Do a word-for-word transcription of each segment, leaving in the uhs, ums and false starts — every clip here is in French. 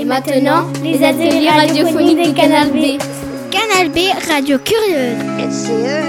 Et maintenant, les ateliers radiophoniques de Canal B. Canal B, radio curieuse.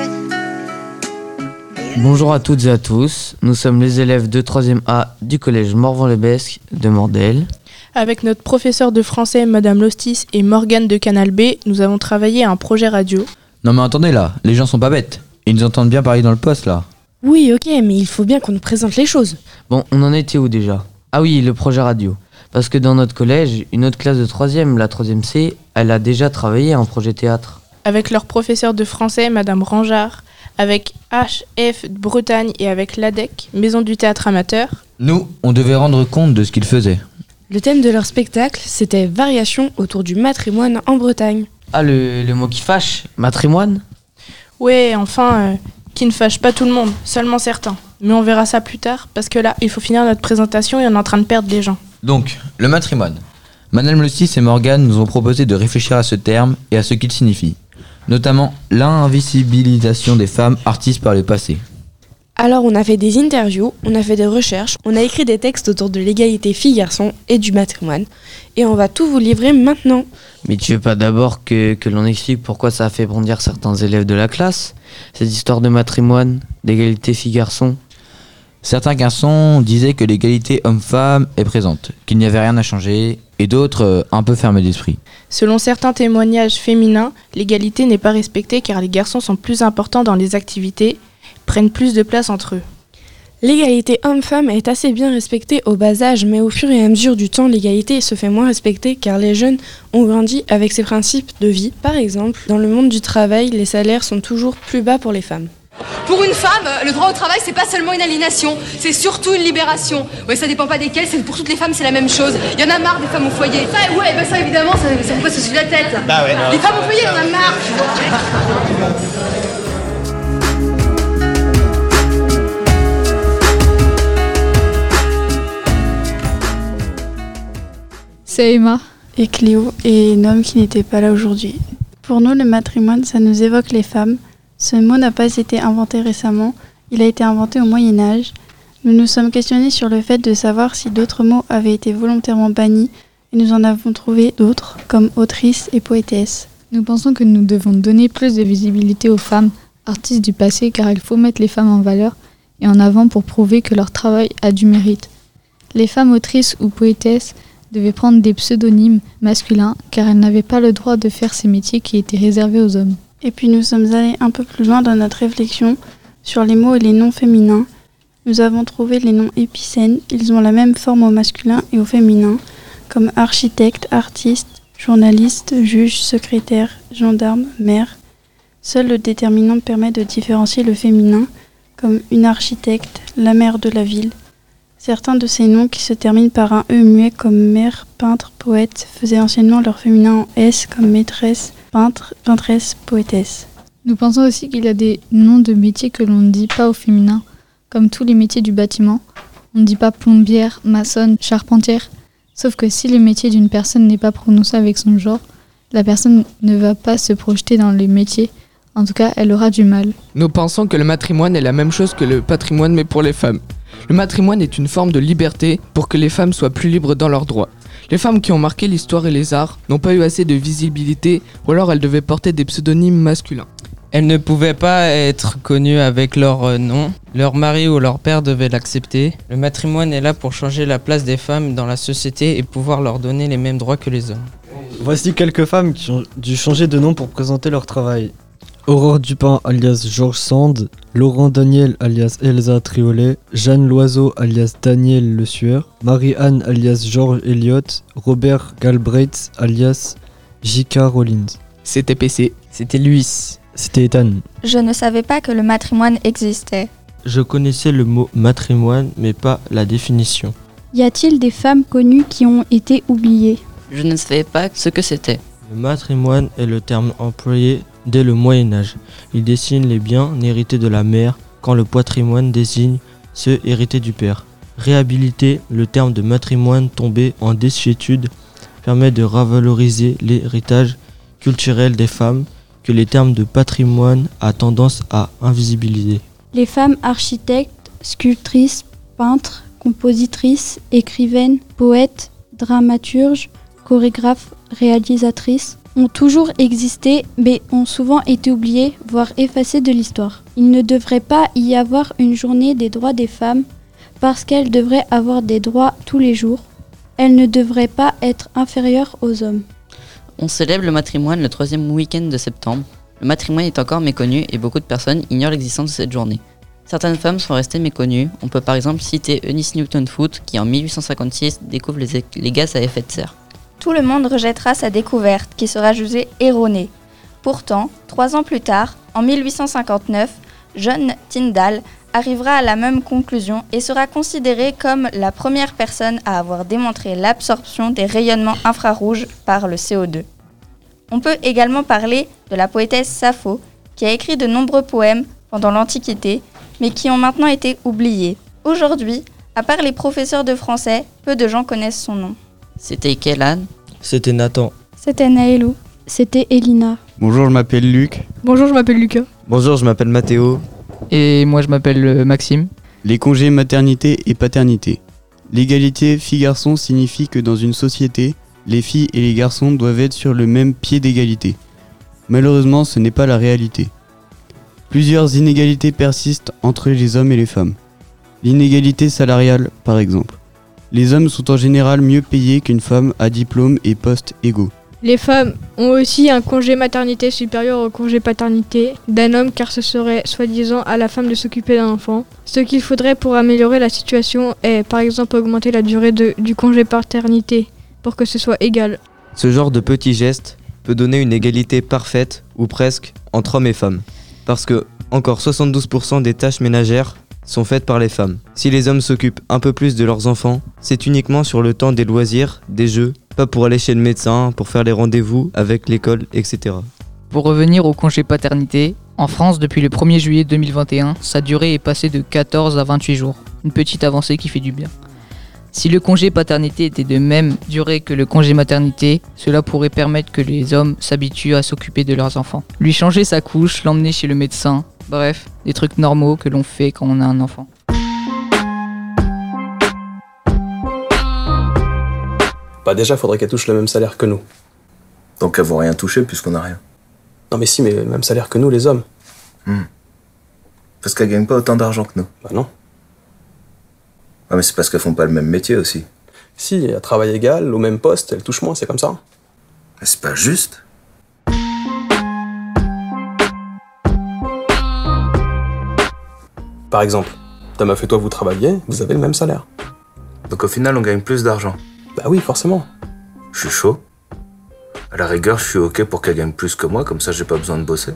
Bonjour à toutes et à tous, nous sommes les élèves de troisième A du collège Morvan-le-Besque de Mordel. Avec notre professeur de français, Madame Lostis et Morgane de Canal B, nous avons travaillé à un projet radio. Non mais attendez là, les gens sont pas bêtes. Ils nous entendent bien parler dans le poste là. Oui, ok, mais il faut bien qu'on nous présente les choses. Bon, on en était où déjà ? Ah oui, le projet radio. Parce que dans notre collège, une autre classe de troisième, la troisième C, elle a déjà travaillé à un projet théâtre. Avec leur professeur de français, Madame Rangeard, avec H F Bretagne et avec l'A D E C, Maison du théâtre amateur. Nous, on devait rendre compte de ce qu'ils faisaient. Le thème de leur spectacle, c'était Variations autour du matrimoine en Bretagne. Ah, le, le mot qui fâche, matrimoine ? Ouais, enfin, euh, qui ne fâche pas tout le monde, seulement certains. Mais on verra ça plus tard, parce que là, il faut finir notre présentation et on est en train de perdre les gens. Donc, le matrimoine. Madame Lostis et Morgane nous ont proposé de réfléchir à ce terme et à ce qu'il signifie. Notamment l'invisibilisation des femmes artistes par le passé. Alors on a fait des interviews, on a fait des recherches, on a écrit des textes autour de l'égalité filles-garçons et du matrimoine. Et on va tout vous livrer maintenant. Mais tu veux pas d'abord que, que l'on explique pourquoi ça a fait bondir certains élèves de la classe, cette histoire de matrimoine, d'égalité filles-garçons ? Certains garçons disaient que l'égalité homme-femme est présente, qu'il n'y avait rien à changer, et d'autres euh, un peu fermés d'esprit. Selon certains témoignages féminins, l'égalité n'est pas respectée car les garçons sont plus importants dans les activités, prennent plus de place entre eux. L'égalité homme-femme est assez bien respectée au bas âge, mais au fur et à mesure du temps, l'égalité se fait moins respecter car les jeunes ont grandi avec ces principes de vie. Par exemple, dans le monde du travail, les salaires sont toujours plus bas pour les femmes. Pour une femme, le droit au travail, c'est pas seulement une aliénation, c'est surtout une libération. Ouais, ça dépend pas desquelles, c'est pour toutes les femmes, c'est la même chose. Il y en a marre des femmes au foyer. Ça, ouais, bah ça évidemment, ça, ça vous passe au-dessus de la tête. Bah ouais, non. Les femmes au foyer, il y en a marre. C'est Emma. Et Cléo et un homme qui n'était pas là aujourd'hui. Pour nous, le matrimoine, ça nous évoque les femmes. Ce mot n'a pas été inventé récemment, il a été inventé au Moyen-Âge. Nous nous sommes questionnés sur le fait de savoir si d'autres mots avaient été volontairement bannis et nous en avons trouvé d'autres, comme autrice et poétesse. Nous pensons que nous devons donner plus de visibilité aux femmes, artistes du passé, car il faut mettre les femmes en valeur et en avant pour prouver que leur travail a du mérite. Les femmes autrices ou poétesses devaient prendre des pseudonymes masculins car elles n'avaient pas le droit de faire ces métiers qui étaient réservés aux hommes. Et puis nous sommes allés un peu plus loin dans notre réflexion sur les mots et les noms féminins. Nous avons trouvé les noms épicènes, ils ont la même forme au masculin et au féminin, comme architecte, artiste, journaliste, juge, secrétaire, gendarme, maire. Seul le déterminant permet de différencier le féminin, comme une architecte, la mère de la ville. Certains de ces noms qui se terminent par un E muet comme mère, peintre, poète, faisaient anciennement leur féminin en S comme maîtresse, peintre, peintresse, poétesse. Nous pensons aussi qu'il y a des noms de métiers que l'on ne dit pas au féminin, comme tous les métiers du bâtiment. On ne dit pas plombière, maçonne, charpentière. Sauf que si le métier d'une personne n'est pas prononcé avec son genre, la personne ne va pas se projeter dans le métier. En tout cas, elle aura du mal. Nous pensons que le matrimoine est la même chose que le patrimoine, mais pour les femmes. Le matrimoine est une forme de liberté pour que les femmes soient plus libres dans leurs droits. Les femmes qui ont marqué l'histoire et les arts n'ont pas eu assez de visibilité, ou alors elles devaient porter des pseudonymes masculins. Elles ne pouvaient pas être connues avec leur nom. Leur mari ou leur père devait l'accepter. Le matrimoine est là pour changer la place des femmes dans la société et pouvoir leur donner les mêmes droits que les hommes. Voici quelques femmes qui ont dû changer de nom pour présenter leur travail. Aurore Dupin alias Georges Sand, Laurent Daniel alias Elsa Triolet, Jeanne Loiseau alias Daniel Le Sueur, Marie-Anne alias Georges Elliott, Robert Galbraith alias J K Rollins. C'était P C. C'était Luis. C'était Ethan. Je ne savais pas que le matrimoine existait. Je connaissais le mot matrimoine, mais pas la définition. Y a-t-il des femmes connues qui ont été oubliées ? Je ne savais pas ce que c'était. Le matrimoine est le terme employé dès le Moyen-Âge. Il désigne les biens hérités de la mère, quand le patrimoine désigne ceux hérités du père. Réhabiliter le terme de matrimoine tombé en désuétude permet de revaloriser l'héritage culturel des femmes que les termes de patrimoine a tendance à invisibiliser. Les femmes architectes, sculptrices, peintres, compositrices, écrivaines, poètes, dramaturges chorégraphes, réalisatrices, ont toujours existé mais ont souvent été oubliées, voire effacées de l'histoire. Il ne devrait pas y avoir une journée des droits des femmes parce qu'elles devraient avoir des droits tous les jours. Elles ne devraient pas être inférieures aux hommes. On célèbre le matrimoine le troisième week-end de septembre. Le matrimoine est encore méconnu et beaucoup de personnes ignorent l'existence de cette journée. Certaines femmes sont restées méconnues. On peut par exemple citer Eunice Newton-Foote qui en mille huit cent cinquante-six découvre les, les gaz à effet de serre. Tout le monde rejettera sa découverte qui sera jugée erronée. Pourtant, trois ans plus tard, en mille huit cent cinquante-neuf, John Tyndall arrivera à la même conclusion et sera considéré comme la première personne à avoir démontré l'absorption des rayonnements infrarouges par le C O deux. On peut également parler de la poétesse Sappho, qui a écrit de nombreux poèmes pendant l'Antiquité, mais qui ont maintenant été oubliés. Aujourd'hui, à part les professeurs de français, peu de gens connaissent son nom. C'était Kélan. C'était Nathan. C'était Naëlou. C'était Elina. Bonjour, je m'appelle Luc. Bonjour, je m'appelle Lucas. Bonjour, je m'appelle Mathéo. Et moi je m'appelle Maxime. Les congés maternité et paternité. L'égalité filles-garçons signifie que dans une société, les filles et les garçons doivent être sur le même pied d'égalité. Malheureusement, ce n'est pas la réalité. Plusieurs inégalités persistent entre les hommes et les femmes. L'inégalité salariale, par exemple. Les hommes sont en général mieux payés qu'une femme à diplôme et poste égaux. Les femmes ont aussi un congé maternité supérieur au congé paternité d'un homme car ce serait soi-disant à la femme de s'occuper d'un enfant. Ce qu'il faudrait pour améliorer la situation est par exemple augmenter la durée de, du congé paternité pour que ce soit égal. Ce genre de petit geste peut donner une égalité parfaite ou presque entre hommes et femmes. Parce que encore soixante-douze pour cent des tâches ménagères sont faites par les femmes. Si les hommes s'occupent un peu plus de leurs enfants, c'est uniquement sur le temps des loisirs, des jeux, pas pour aller chez le médecin, pour faire les rendez-vous avec l'école, et cetera. Pour revenir au congé paternité, en France depuis le premier juillet deux mille vingt et un, sa durée est passée de quatorze à vingt-huit jours. Une petite avancée qui fait du bien. Si le congé paternité était de même durée que le congé maternité, cela pourrait permettre que les hommes s'habituent à s'occuper de leurs enfants. Lui changer sa couche, l'emmener chez le médecin, bref, des trucs normaux que l'on fait quand on a un enfant. Bah déjà, faudrait qu'elles touchent le même salaire que nous. Donc elles vont rien toucher puisqu'on n'a rien. Non mais si, mais le même salaire que nous, les hommes. Hmm. Parce qu'elles gagnent pas autant d'argent que nous. Bah non. Ah mais c'est parce qu'elles font pas le même métier aussi. Si, à travail égal, au même poste, elles touchent moins, c'est comme ça. Mais c'est pas juste. Par exemple, ta meuf et toi vous travaillez, vous avez le même salaire. Donc au final on gagne plus d'argent. Bah oui, forcément. Je suis chaud. À la rigueur, je suis ok pour qu'elle gagne plus que moi, comme ça j'ai pas besoin de bosser.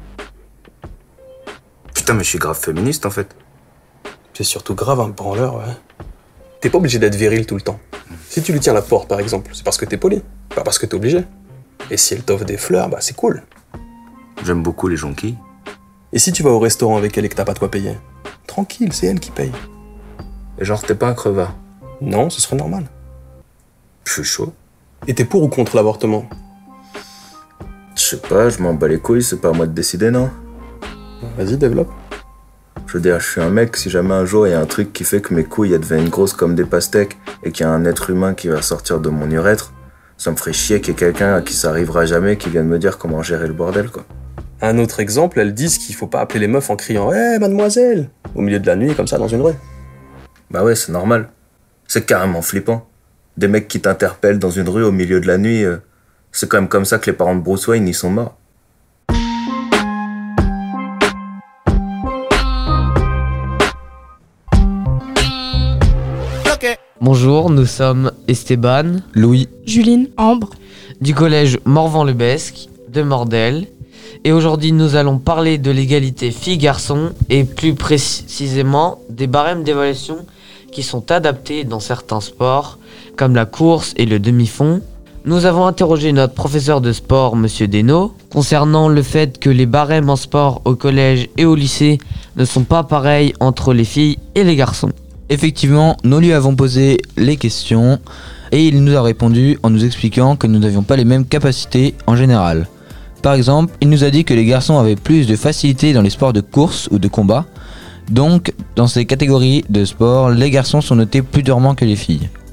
Putain, mais je suis grave féministe en fait. C'est surtout grave un branleur, ouais. T'es pas obligé d'être viril tout le temps. Si tu lui tiens la porte par exemple, c'est parce que t'es poli, pas parce que t'es obligé. Et si elle t'offre des fleurs, bah c'est cool. J'aime beaucoup les jonquilles. Et si tu vas au restaurant avec elle et que t'as pas de quoi payer? Tranquille, c'est elle qui paye. Et genre t'es pas un crevard? Non, ce serait normal. Je suis chaud. Et t'es pour ou contre l'avortement? Je sais pas, je m'en bats les couilles, c'est pas à moi de décider, non? Vas-y, développe. Je veux dire, je suis un mec, si jamais un jour il y a un truc qui fait que mes couilles elles deviennent grosses comme des pastèques et qu'il y a un être humain qui va sortir de mon urètre, ça me ferait chier qu'il y ait quelqu'un à qui ça arrivera jamais qui vienne me dire comment gérer le bordel, quoi. Un autre exemple, elles disent qu'il faut pas appeler les meufs en criant « Eh, mademoiselle !» au milieu de la nuit, comme ça, dans une rue. Bah ouais, c'est normal. C'est carrément flippant. Des mecs qui t'interpellent dans une rue au milieu de la nuit, euh, c'est quand même comme ça que les parents de Bruce Wayne y sont morts. Bonjour, nous sommes Esteban, Louis, Juline, Ambre, du collège Morvan-le-Besque de Mordel. Et aujourd'hui, nous allons parler de l'égalité filles-garçons et plus précisément des barèmes d'évaluation qui sont adaptés dans certains sports, comme la course et le demi-fond. Nous avons interrogé notre professeur de sport, Monsieur Desnaux, concernant le fait que les barèmes en sport au collège et au lycée ne sont pas pareils entre les filles et les garçons. Effectivement, nous lui avons posé les questions et il nous a répondu en nous expliquant que nous n'avions pas les mêmes capacités en général. Par exemple, il nous a dit que les garçons avaient plus de facilité dans les sports de course ou de combat. Donc, dans ces catégories de sport, les garçons sont notés plus durement que les filles.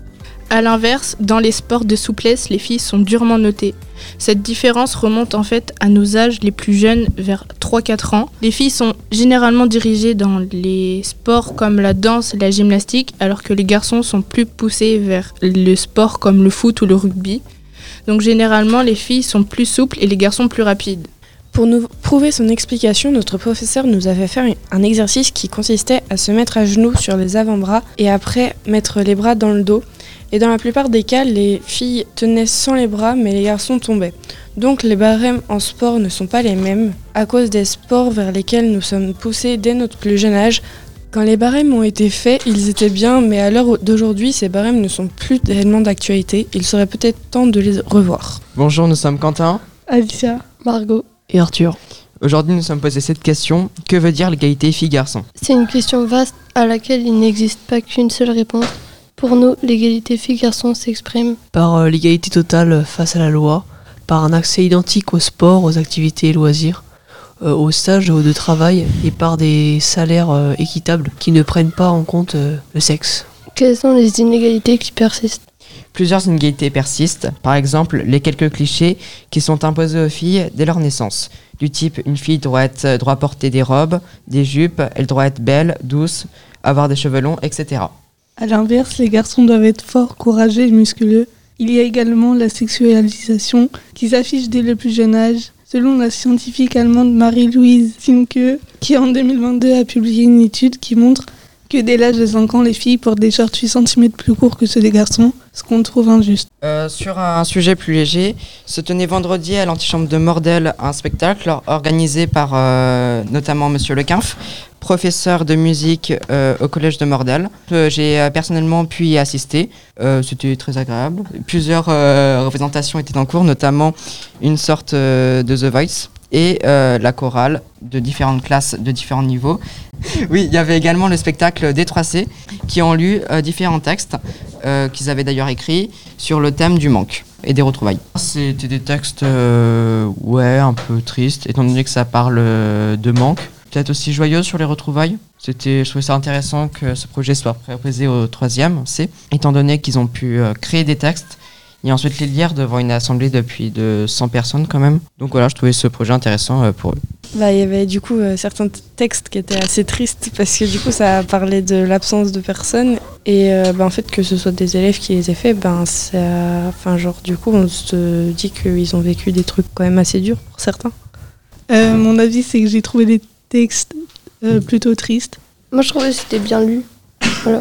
A l'inverse, dans les sports de souplesse, les filles sont durement notées. Cette différence remonte en fait à nos âges les plus jeunes, vers trois à quatre ans. Les filles sont généralement dirigées dans les sports comme la danse et la gymnastique, alors que les garçons sont plus poussés vers le sport comme le foot ou le rugby. Donc généralement, les filles sont plus souples et les garçons plus rapides. Pour nous prouver son explication, notre professeur nous avait fait un exercice qui consistait à se mettre à genoux sur les avant-bras et après mettre les bras dans le dos. Et dans la plupart des cas, les filles tenaient sans les bras, mais les garçons tombaient. Donc les barèmes en sport ne sont pas les mêmes, à cause des sports vers lesquels nous sommes poussés dès notre plus jeune âge. Quand les barèmes ont été faits, ils étaient bien, mais à l'heure d'aujourd'hui, ces barèmes ne sont plus réellement d'actualité. Il serait peut-être temps de les revoir. Bonjour, nous sommes Quentin, Alicia, Margot et Arthur. Aujourd'hui, nous sommes posés cette question. Que veut dire l'égalité filles-garçons ? C'est une question vaste à laquelle il n'existe pas qu'une seule réponse. Pour nous, l'égalité filles-garçons s'exprime par euh, l'égalité totale face à la loi, par un accès identique au sport, aux activités et loisirs, euh, aux stages de travail et par des salaires euh, équitables qui ne prennent pas en compte euh, le sexe. Quelles sont les inégalités qui persistent ? Plusieurs inégalités persistent, par exemple les quelques clichés qui sont imposés aux filles dès leur naissance. Du type, une fille doit, être, doit porter des robes, des jupes, elle doit être belle, douce, avoir des cheveux longs, et cetera. A l'inverse, les garçons doivent être forts, courageux et musculeux. Il y a également la sexualisation qui s'affiche dès le plus jeune âge. Selon la scientifique allemande Marie-Louise Simke, qui en deux mille vingt-deux a publié une étude qui montre que dès l'âge de cinq ans, les filles portent des shorts huit centimètres plus courts que ceux des garçons, ce qu'on trouve injuste. Euh, sur un sujet plus léger, se tenait vendredi à l'antichambre de Mordel un spectacle organisé par euh, notamment Monsieur Lequinf, professeur de musique euh, au collège de Mordel. Euh, j'ai euh, personnellement pu y assister, euh, c'était très agréable. Plusieurs euh, représentations étaient en cours, notamment une sorte euh, de The Voice et euh, la chorale de différentes classes de différents niveaux. Oui, il y avait également le spectacle des trois C qui ont lu euh, différents textes euh, qu'ils avaient d'ailleurs écrits sur le thème du manque et des retrouvailles. C'était des textes euh, ouais, un peu tristes, étant donné que ça parle euh, de manque. Peut-être aussi joyeux sur les retrouvailles. C'était, je trouvais ça intéressant que ce projet soit proposé au troisième C, étant donné qu'ils ont pu euh, créer des textes et ensuite les lire devant une assemblée depuis de cent personnes quand même. Donc voilà, je trouvais ce projet intéressant euh, pour eux. Bah, il y avait du coup euh, certains t- textes qui étaient assez tristes parce que du coup ça parlait de l'absence de personnes et euh, bah, en fait que ce soit des élèves qui les aient fait, ben ça, enfin genre du coup on se dit qu'ils ont vécu des trucs quand même assez durs pour certains. Euh, mon avis c'est que j'ai trouvé des textes euh, plutôt tristes. Moi je trouvais que c'était bien lu. Voilà.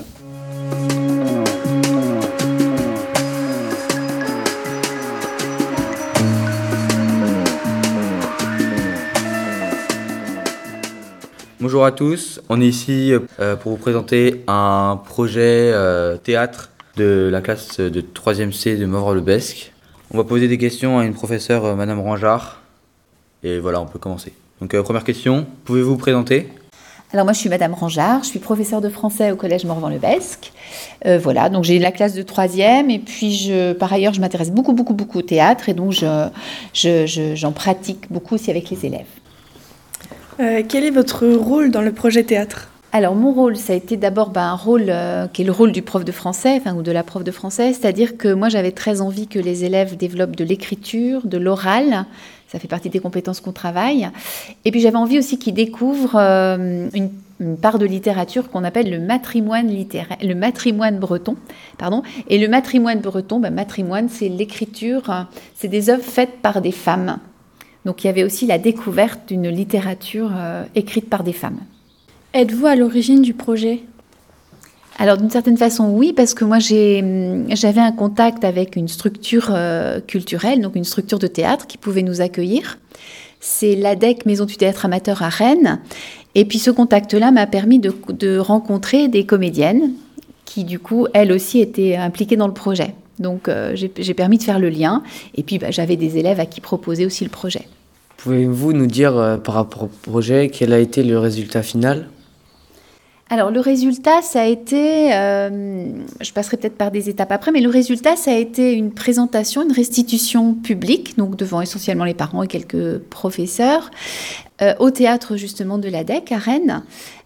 Bonjour à tous, on est ici euh, pour vous présenter un projet euh, théâtre de la classe de troisième C de Morvan-le-Besque. On va poser des questions à une professeure, euh, Madame Rangeard, et voilà, on peut commencer. Donc euh, première question, pouvez-vous vous présenter ? Alors moi je suis Madame Rangeard, je suis professeure de français au collège Morvan-le-Besque. Euh, voilà, donc j'ai la classe de troisième et puis je, par ailleurs je m'intéresse beaucoup beaucoup beaucoup au théâtre et donc je, je, je, j'en pratique beaucoup aussi avec les élèves. Euh, quel est votre rôle dans le projet théâtre ? Alors mon rôle, ça a été d'abord bah, un rôle euh, qui est le rôle du prof de français, enfin ou de la prof de français, c'est-à-dire que moi j'avais très envie que les élèves développent de l'écriture, de l'oral, ça fait partie des compétences qu'on travaille, et puis j'avais envie aussi qu'ils découvrent euh, une, une part de littérature qu'on appelle le matrimoine littéraire, le matrimoine breton, pardon, et le matrimoine breton, bah, matrimoine c'est l'écriture, c'est des œuvres faites par des femmes. Donc il y avait aussi la découverte d'une littérature euh, écrite par des femmes. Êtes-vous à l'origine du projet ? Alors d'une certaine façon oui, parce que moi j'ai, j'avais un contact avec une structure euh, culturelle, donc une structure de théâtre qui pouvait nous accueillir. C'est l'A D E C, Maison du théâtre amateur à Rennes. Et puis ce contact-là m'a permis de, de rencontrer des comédiennes qui du coup elles aussi étaient impliquées dans le projet. Donc euh, j'ai, j'ai permis de faire le lien et puis bah, j'avais des élèves à qui proposer aussi le projet. Pouvez-vous nous dire euh, par rapport au projet quel a été le résultat final ? Alors le résultat ça a été, euh, je passerai peut-être par des étapes après, mais le résultat ça a été une présentation, une restitution publique, donc devant essentiellement les parents et quelques professeurs, euh, au théâtre justement de l'A D E C à Rennes.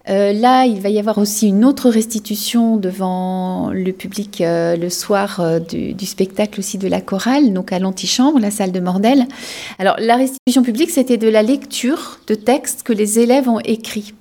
Euh, là, il va y avoir aussi une autre restitution devant le public euh, le soir euh, du, du spectacle aussi de la chorale, donc à l'antichambre, la salle de Mordel. Alors, la restitution publique, c'était de la lecture de textes que les élèves ont écrits.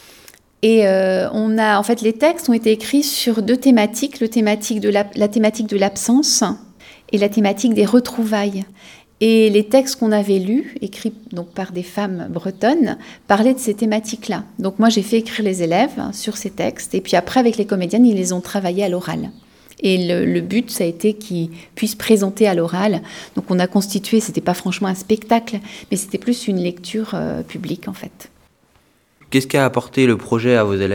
Et euh, on a, en fait, les textes ont été écrits sur deux thématiques, le thématique de la, la thématique de l'absence et la thématique des retrouvailles. Et les textes qu'on avait lus, écrits donc par des femmes bretonnes, parlaient de ces thématiques-là. Donc moi, j'ai fait écrire les élèves hein, sur ces textes, et puis après, avec les comédiennes, ils les ont travaillés à l'oral. Et le, le but, ça a été qu'ils puissent présenter à l'oral. Donc on a constitué, c'était pas franchement un spectacle, mais c'était plus une lecture euh, publique, en fait. Qu'est-ce qu'a apporté le projet à vos élèves ?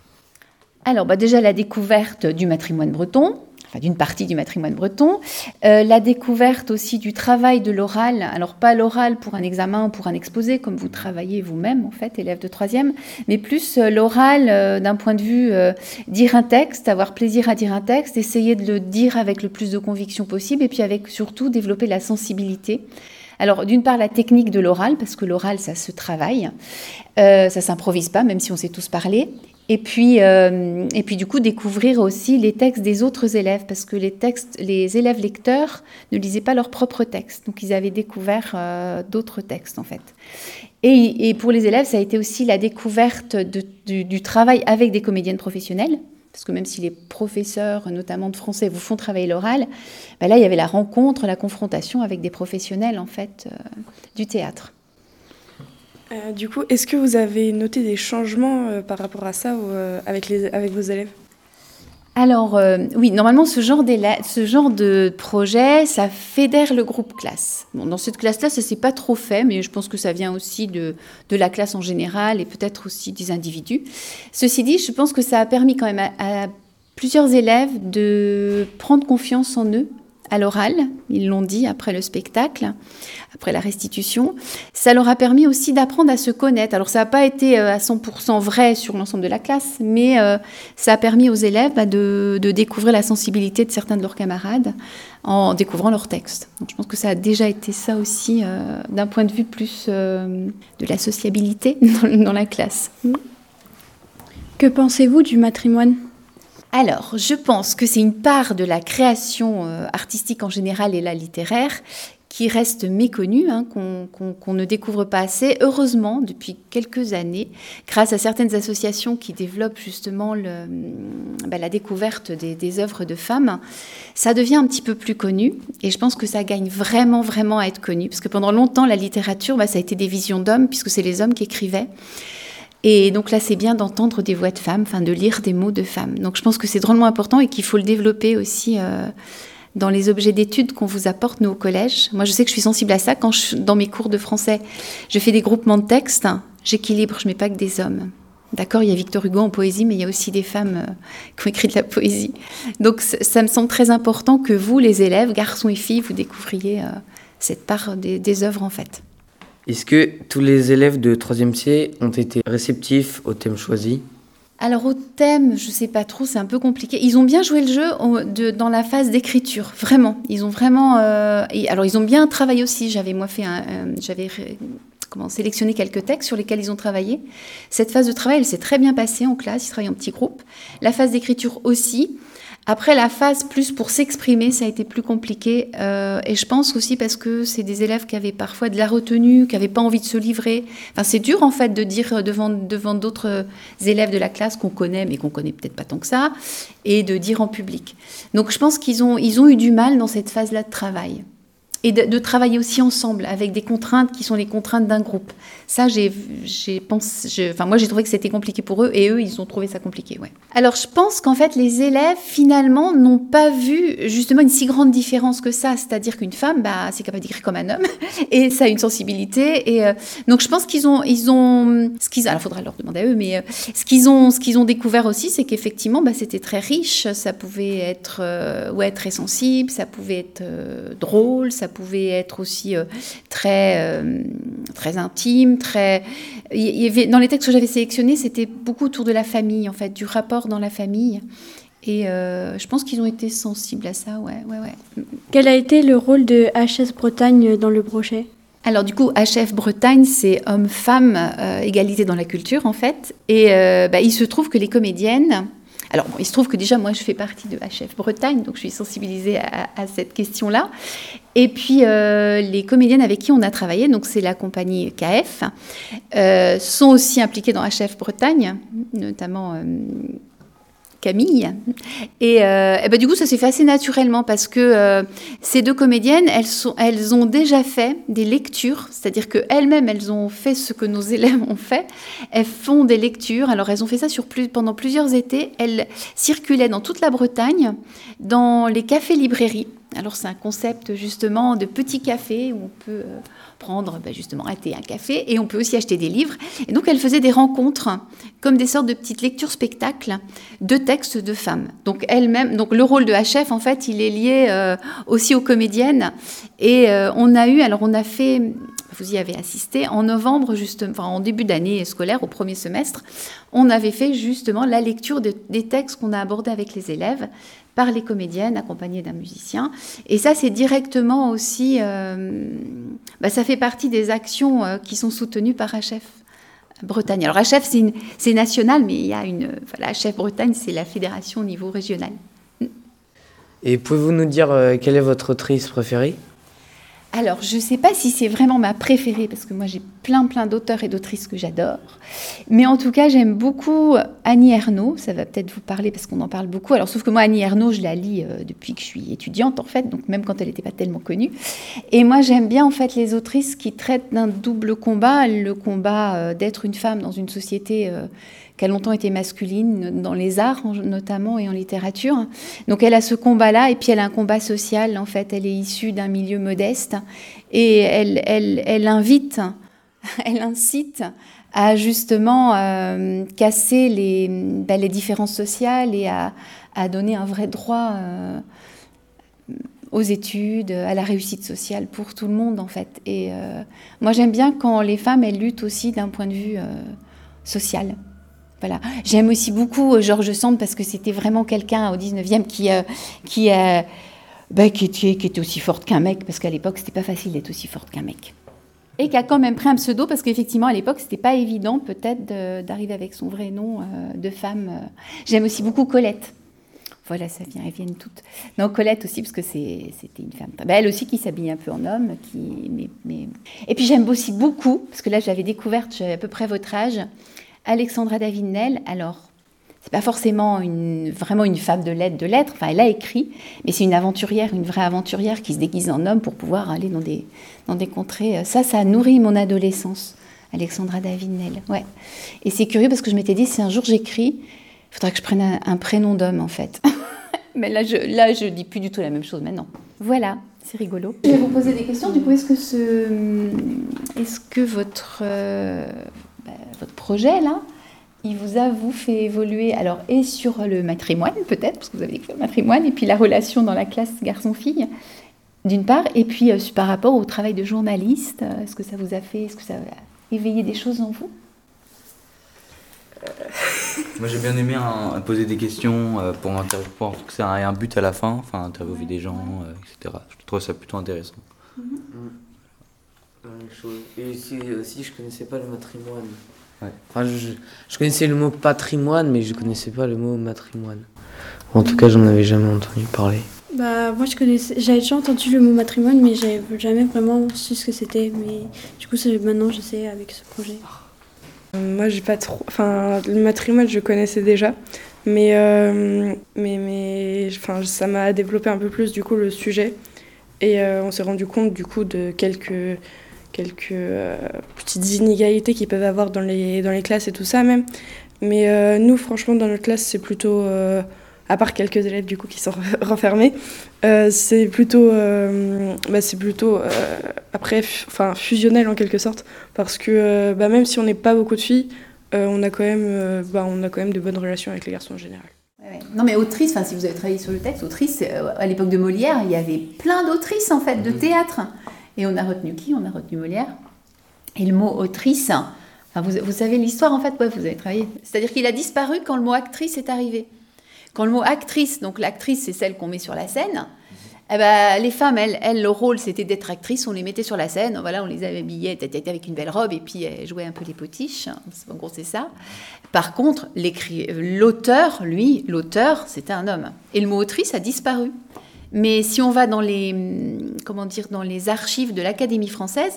Alors, bah déjà, la découverte du matrimoine breton, enfin d'une partie du matrimoine breton, euh, la découverte aussi du travail de l'oral, alors pas l'oral pour un examen ou pour un exposé, comme vous travaillez vous-même, en fait, élève de troisième, mais plus euh, l'oral euh, d'un point de vue euh, dire un texte, avoir plaisir à dire un texte, essayer de le dire avec le plus de conviction possible, et puis avec surtout développer la sensibilité. Alors, d'une part, la technique de l'oral, parce que l'oral, ça se travaille, euh, ça s'improvise pas, même si on sait tous parler. Et puis, euh, et puis, du coup, découvrir aussi les textes des autres élèves, parce que les textes, les élèves lecteurs ne lisaient pas leurs propres textes, donc ils avaient découvert euh, d'autres textes, en fait. Et, et pour les élèves, ça a été aussi la découverte de, du, du travail avec des comédiennes professionnelles, parce que même si les professeurs, notamment de français, vous font travailler l'oral, ben là, il y avait la rencontre, la confrontation avec des professionnels, en fait, euh, du théâtre. Euh, du coup, est-ce que vous avez noté des changements euh, par rapport à ça ou, euh, avec, les, avec vos élèves ? Alors, euh, oui, normalement, ce genre, ce genre de projet, ça fédère le groupe classe. Bon, dans cette classe-là, ça ne s'est pas trop fait, mais je pense que ça vient aussi de, de la classe en général et peut-être aussi des individus. Ceci dit, je pense que ça a permis quand même à, à plusieurs élèves de prendre confiance en eux à l'oral. Ils l'ont dit après le spectacle, après la restitution. Ça leur a permis aussi d'apprendre à se connaître. Alors, ça n'a pas été à cent pour cent vrai sur l'ensemble de la classe, mais euh, ça a permis aux élèves bah, de, de découvrir la sensibilité de certains de leurs camarades en découvrant leurs textes. Donc, je pense que ça a déjà été ça aussi, euh, d'un point de vue plus euh, de la sociabilité dans, dans la classe. Que pensez-vous du matrimoine ? Alors, je pense que c'est une part de la création euh, artistique en général et la littéraire qui reste méconnue, hein, qu'on, qu'on, qu'on ne découvre pas assez. Heureusement, depuis quelques années, grâce à certaines associations qui développent justement le, bah, la découverte des, des œuvres de femmes, ça devient un petit peu plus connu. Et je pense que ça gagne vraiment, vraiment à être connu. Parce que pendant longtemps, la littérature, bah, ça a été des visions d'hommes, puisque c'est les hommes qui écrivaient. Et donc là, c'est bien d'entendre des voix de femmes, enfin de lire des mots de femmes. Donc je pense que c'est drôlement important et qu'il faut le développer aussi euh, dans les objets d'études qu'on vous apporte, nous, au collège. Moi, je sais que je suis sensible à ça. Quand je, dans mes cours de français, je fais des groupements de textes, j'équilibre, je ne mets pas que des hommes. D'accord, il y a Victor Hugo en poésie, mais il y a aussi des femmes euh, qui ont écrit de la poésie. Donc ça me semble très important que vous, les élèves, garçons et filles, vous découvriez euh, cette part des, des œuvres, en fait. Est-ce que tous les élèves de troisième C ont été réceptifs au thème choisi ? Alors au thème, je ne sais pas trop, c'est un peu compliqué. Ils ont bien joué le jeu de, dans la phase d'écriture, vraiment. Ils ont vraiment... Euh, et, alors ils ont bien travaillé aussi. J'avais moi fait un... Euh, j'avais comment, sélectionné quelques textes sur lesquels ils ont travaillé. Cette phase de travail, elle s'est très bien passée en classe. Ils travaillent en petits groupes. La phase d'écriture aussi. Après, la phase plus pour s'exprimer, ça a été plus compliqué. Euh, et je pense aussi parce que c'est des élèves qui avaient parfois de la retenue, qui n'avaient pas envie de se livrer. Enfin, c'est dur, en fait, de dire devant, devant d'autres élèves de la classe qu'on connaît, mais qu'on connaît peut-être pas tant que ça, et de dire en public. Donc, je pense qu'ils ont, ils ont eu du mal dans cette phase-là de travail. Et de, de travailler aussi ensemble, avec des contraintes qui sont les contraintes d'un groupe. Ça, j'ai, j'ai pensé, je, enfin, moi, j'ai trouvé que c'était compliqué pour eux, et eux, ils ont trouvé ça compliqué, ouais. Alors, je pense qu'en fait, les élèves, finalement, n'ont pas vu, justement, une si grande différence que ça. C'est-à-dire qu'une femme, bah, c'est capable d'écrire comme un homme, et ça a une sensibilité. Et, euh, donc, je pense qu'ils ont, ils ont, ce qu'ils, alors, il faudra leur demander à eux, mais euh, ce qu'ils ont, ce qu'ils ont découvert aussi, c'est qu'effectivement, bah, c'était très riche. Ça pouvait être, euh, ouais, très sensible, ça pouvait être euh, drôle, ça pouvait être aussi euh, très, euh, très intime, très... Il y avait, dans les textes que j'avais sélectionnés, c'était beaucoup autour de la famille, en fait, du rapport dans la famille. Et euh, je pense qu'ils ont été sensibles à ça, ouais, ouais, ouais. Quel a été le rôle de H S Bretagne dans le projet ? Alors du coup, H F Bretagne, c'est homme-femme, euh, égalité dans la culture en fait. Et euh, bah, il se trouve que les comédiennes... Alors bon, il se trouve que déjà, moi, je fais partie de H F Bretagne, donc je suis sensibilisée à, à cette question-là. Et puis, euh, les comédiennes avec qui on a travaillé, donc c'est la compagnie K F, euh, sont aussi impliquées dans H F Bretagne, notamment... Euh, Camille. Et, euh, et ben, du coup, ça s'est fait assez naturellement parce que euh, ces deux comédiennes, elles, sont, elles ont déjà fait des lectures, c'est-à-dire qu'elles-mêmes, elles ont fait ce que nos élèves ont fait. Elles font des lectures. Alors, elles ont fait ça sur plus, pendant plusieurs étés. Elles circulaient dans toute la Bretagne, dans les cafés-librairies. Alors, c'est un concept justement de petits cafés où on peut euh, prendre ben, justement un thé, un café, et on peut aussi acheter des livres. Et donc, elles faisaient des rencontres, comme des sortes de petites lectures-spectacles de textes de femmes. Donc, elles-mêmes, donc le rôle de H F, en fait, il est lié euh, aussi aux comédiennes. Et euh, on a eu, alors on a fait, vous y avez assisté, en novembre, justement, enfin, en début d'année scolaire, au premier semestre, on avait fait justement la lecture de, des textes qu'on a abordés avec les élèves, par les comédiennes, accompagnées d'un musicien. Et ça, c'est directement aussi... Euh, bah, ça fait partie des actions euh, qui sont soutenues par H F Bretagne. Alors, H F, c'est, une, c'est national, mais il y a une... Voilà, H F Bretagne, c'est la fédération au niveau régional. Et pouvez-vous nous dire euh, quelle est votre autrice préférée ? Alors, je ne sais pas si c'est vraiment ma préférée, parce que moi, j'ai plein, plein d'auteurs et d'autrices que j'adore. Mais en tout cas, j'aime beaucoup Annie Ernaux. Ça va peut-être vous parler, parce qu'on en parle beaucoup. Alors, sauf que moi, Annie Ernaux, je la lis euh, depuis que je suis étudiante, en fait, donc même quand elle n'était pas tellement connue. Et moi, j'aime bien, en fait, les autrices qui traitent d'un double combat. Le combat euh, d'être une femme dans une société... Euh, qui a longtemps été masculine, dans les arts notamment et en littérature. Donc elle a ce combat-là, et puis elle a un combat social, en fait. Elle est issue d'un milieu modeste, et elle, elle, elle invite, elle incite à justement euh, casser les, ben, les différences sociales et à, à donner un vrai droit euh, aux études, à la réussite sociale pour tout le monde, en fait. Et euh, moi, j'aime bien quand les femmes, elles luttent aussi d'un point de vue euh, social. Voilà. J'aime aussi beaucoup George Sand parce que c'était vraiment quelqu'un au dix-neuvième qui, euh, qui, euh, bah, qui, était, qui était aussi forte qu'un mec, parce qu'à l'époque, c'était pas facile d'être aussi forte qu'un mec. Et qui a quand même pris un pseudo, parce qu'effectivement, à l'époque, c'était pas évident, peut-être, de, d'arriver avec son vrai nom euh, de femme. J'aime aussi beaucoup Colette. Voilà, ça vient, elles viennent toutes. Non, Colette aussi, parce que c'est, c'était une femme. Ben, elle aussi qui s'habille un peu en homme. Qui, mais, mais... Et puis j'aime aussi beaucoup, parce que là, j'avais découverte, j'avais à peu près votre âge, Alexandra David-Nel. Alors, c'est pas forcément une, vraiment une femme de lettres, de lettres. Enfin, elle a écrit, mais c'est une aventurière, une vraie aventurière qui se déguise en homme pour pouvoir aller dans des, dans des contrées. Ça, ça a nourri mon adolescence, Alexandra David-Nel. Ouais. Et c'est curieux parce que je m'étais dit, si un jour j'écris, il faudrait que je prenne un, un prénom d'homme, en fait. Mais là, je, là, je dis plus du tout la même chose maintenant. Voilà. C'est rigolo. Je vais vous poser des questions. Du coup, est-ce que, ce, est-ce que votre, euh, bah, votre projet, là, il vous a, vous, fait évoluer, alors, et sur le matrimoine, peut-être, parce que vous avez écrit le matrimoine, et puis la relation dans la classe garçon-fille, d'une part, et puis euh, par rapport au travail de journaliste, euh, est-ce que ça vous a fait, est-ce que ça a éveillé des choses en vous ? Moi j'ai bien aimé hein, poser des questions euh, pour, inter- pour que ça ait un but à la fin, enfin interviewer des gens, euh, et cetera. Je trouve ça plutôt intéressant. Mm-hmm. La même chose. Et aussi, aussi je connaissais pas le matrimoine. Ouais. Enfin, je, je connaissais le mot patrimoine, mais je connaissais pas le mot matrimoine. En tout cas, j'en avais jamais entendu parler. Bah moi je connaissais, j'avais déjà entendu le mot matrimoine, mais j'avais jamais vraiment su ce que c'était. Mais du coup, c'est, maintenant je sais avec ce projet. Moi, j'ai pas trop. Enfin, le matrimoine, je connaissais déjà, mais euh, mais mais, enfin, ça m'a développé un peu plus du coup le sujet, et euh, on s'est rendu compte du coup de quelques quelques euh, petites inégalités qu'ils peuvent avoir dans les dans les classes et tout ça même. Mais euh, nous, franchement, dans notre classe, c'est plutôt euh, à part quelques élèves du coup qui sont renfermés, euh, c'est plutôt, euh, bah, c'est plutôt euh, après, enfin fusionnel en quelque sorte, parce que euh, bah, même si on n'est pas beaucoup de filles, euh, on a quand même, euh, bah, on a quand même de bonnes relations avec les garçons en général. Ouais, ouais. Non mais autrice, enfin si vous avez travaillé sur le texte, autrice, euh, à l'époque de Molière, il y avait plein d'autrices en fait de théâtre, et on a retenu qui ? On a retenu Molière. Et le mot autrice, enfin, vous, vous savez l'histoire en fait, ouais, vous avez travaillé. C'est-à-dire qu'il a disparu quand le mot actrice est arrivé. Quand le mot actrice, donc l'actrice c'est celle qu'on met sur la scène, Eh ben, les femmes, elles, elles, leur rôle, c'était d'être actrices. On les mettait sur la scène, voilà, on les habillait avec une belle robe et puis elles jouaient un peu les potiches. En gros, c'est ça. Par contre, l'auteur, lui, l'auteur, c'était un homme. Et le mot autrice a disparu. Mais si on va dans les, comment dire, dans les archives de l'Académie française,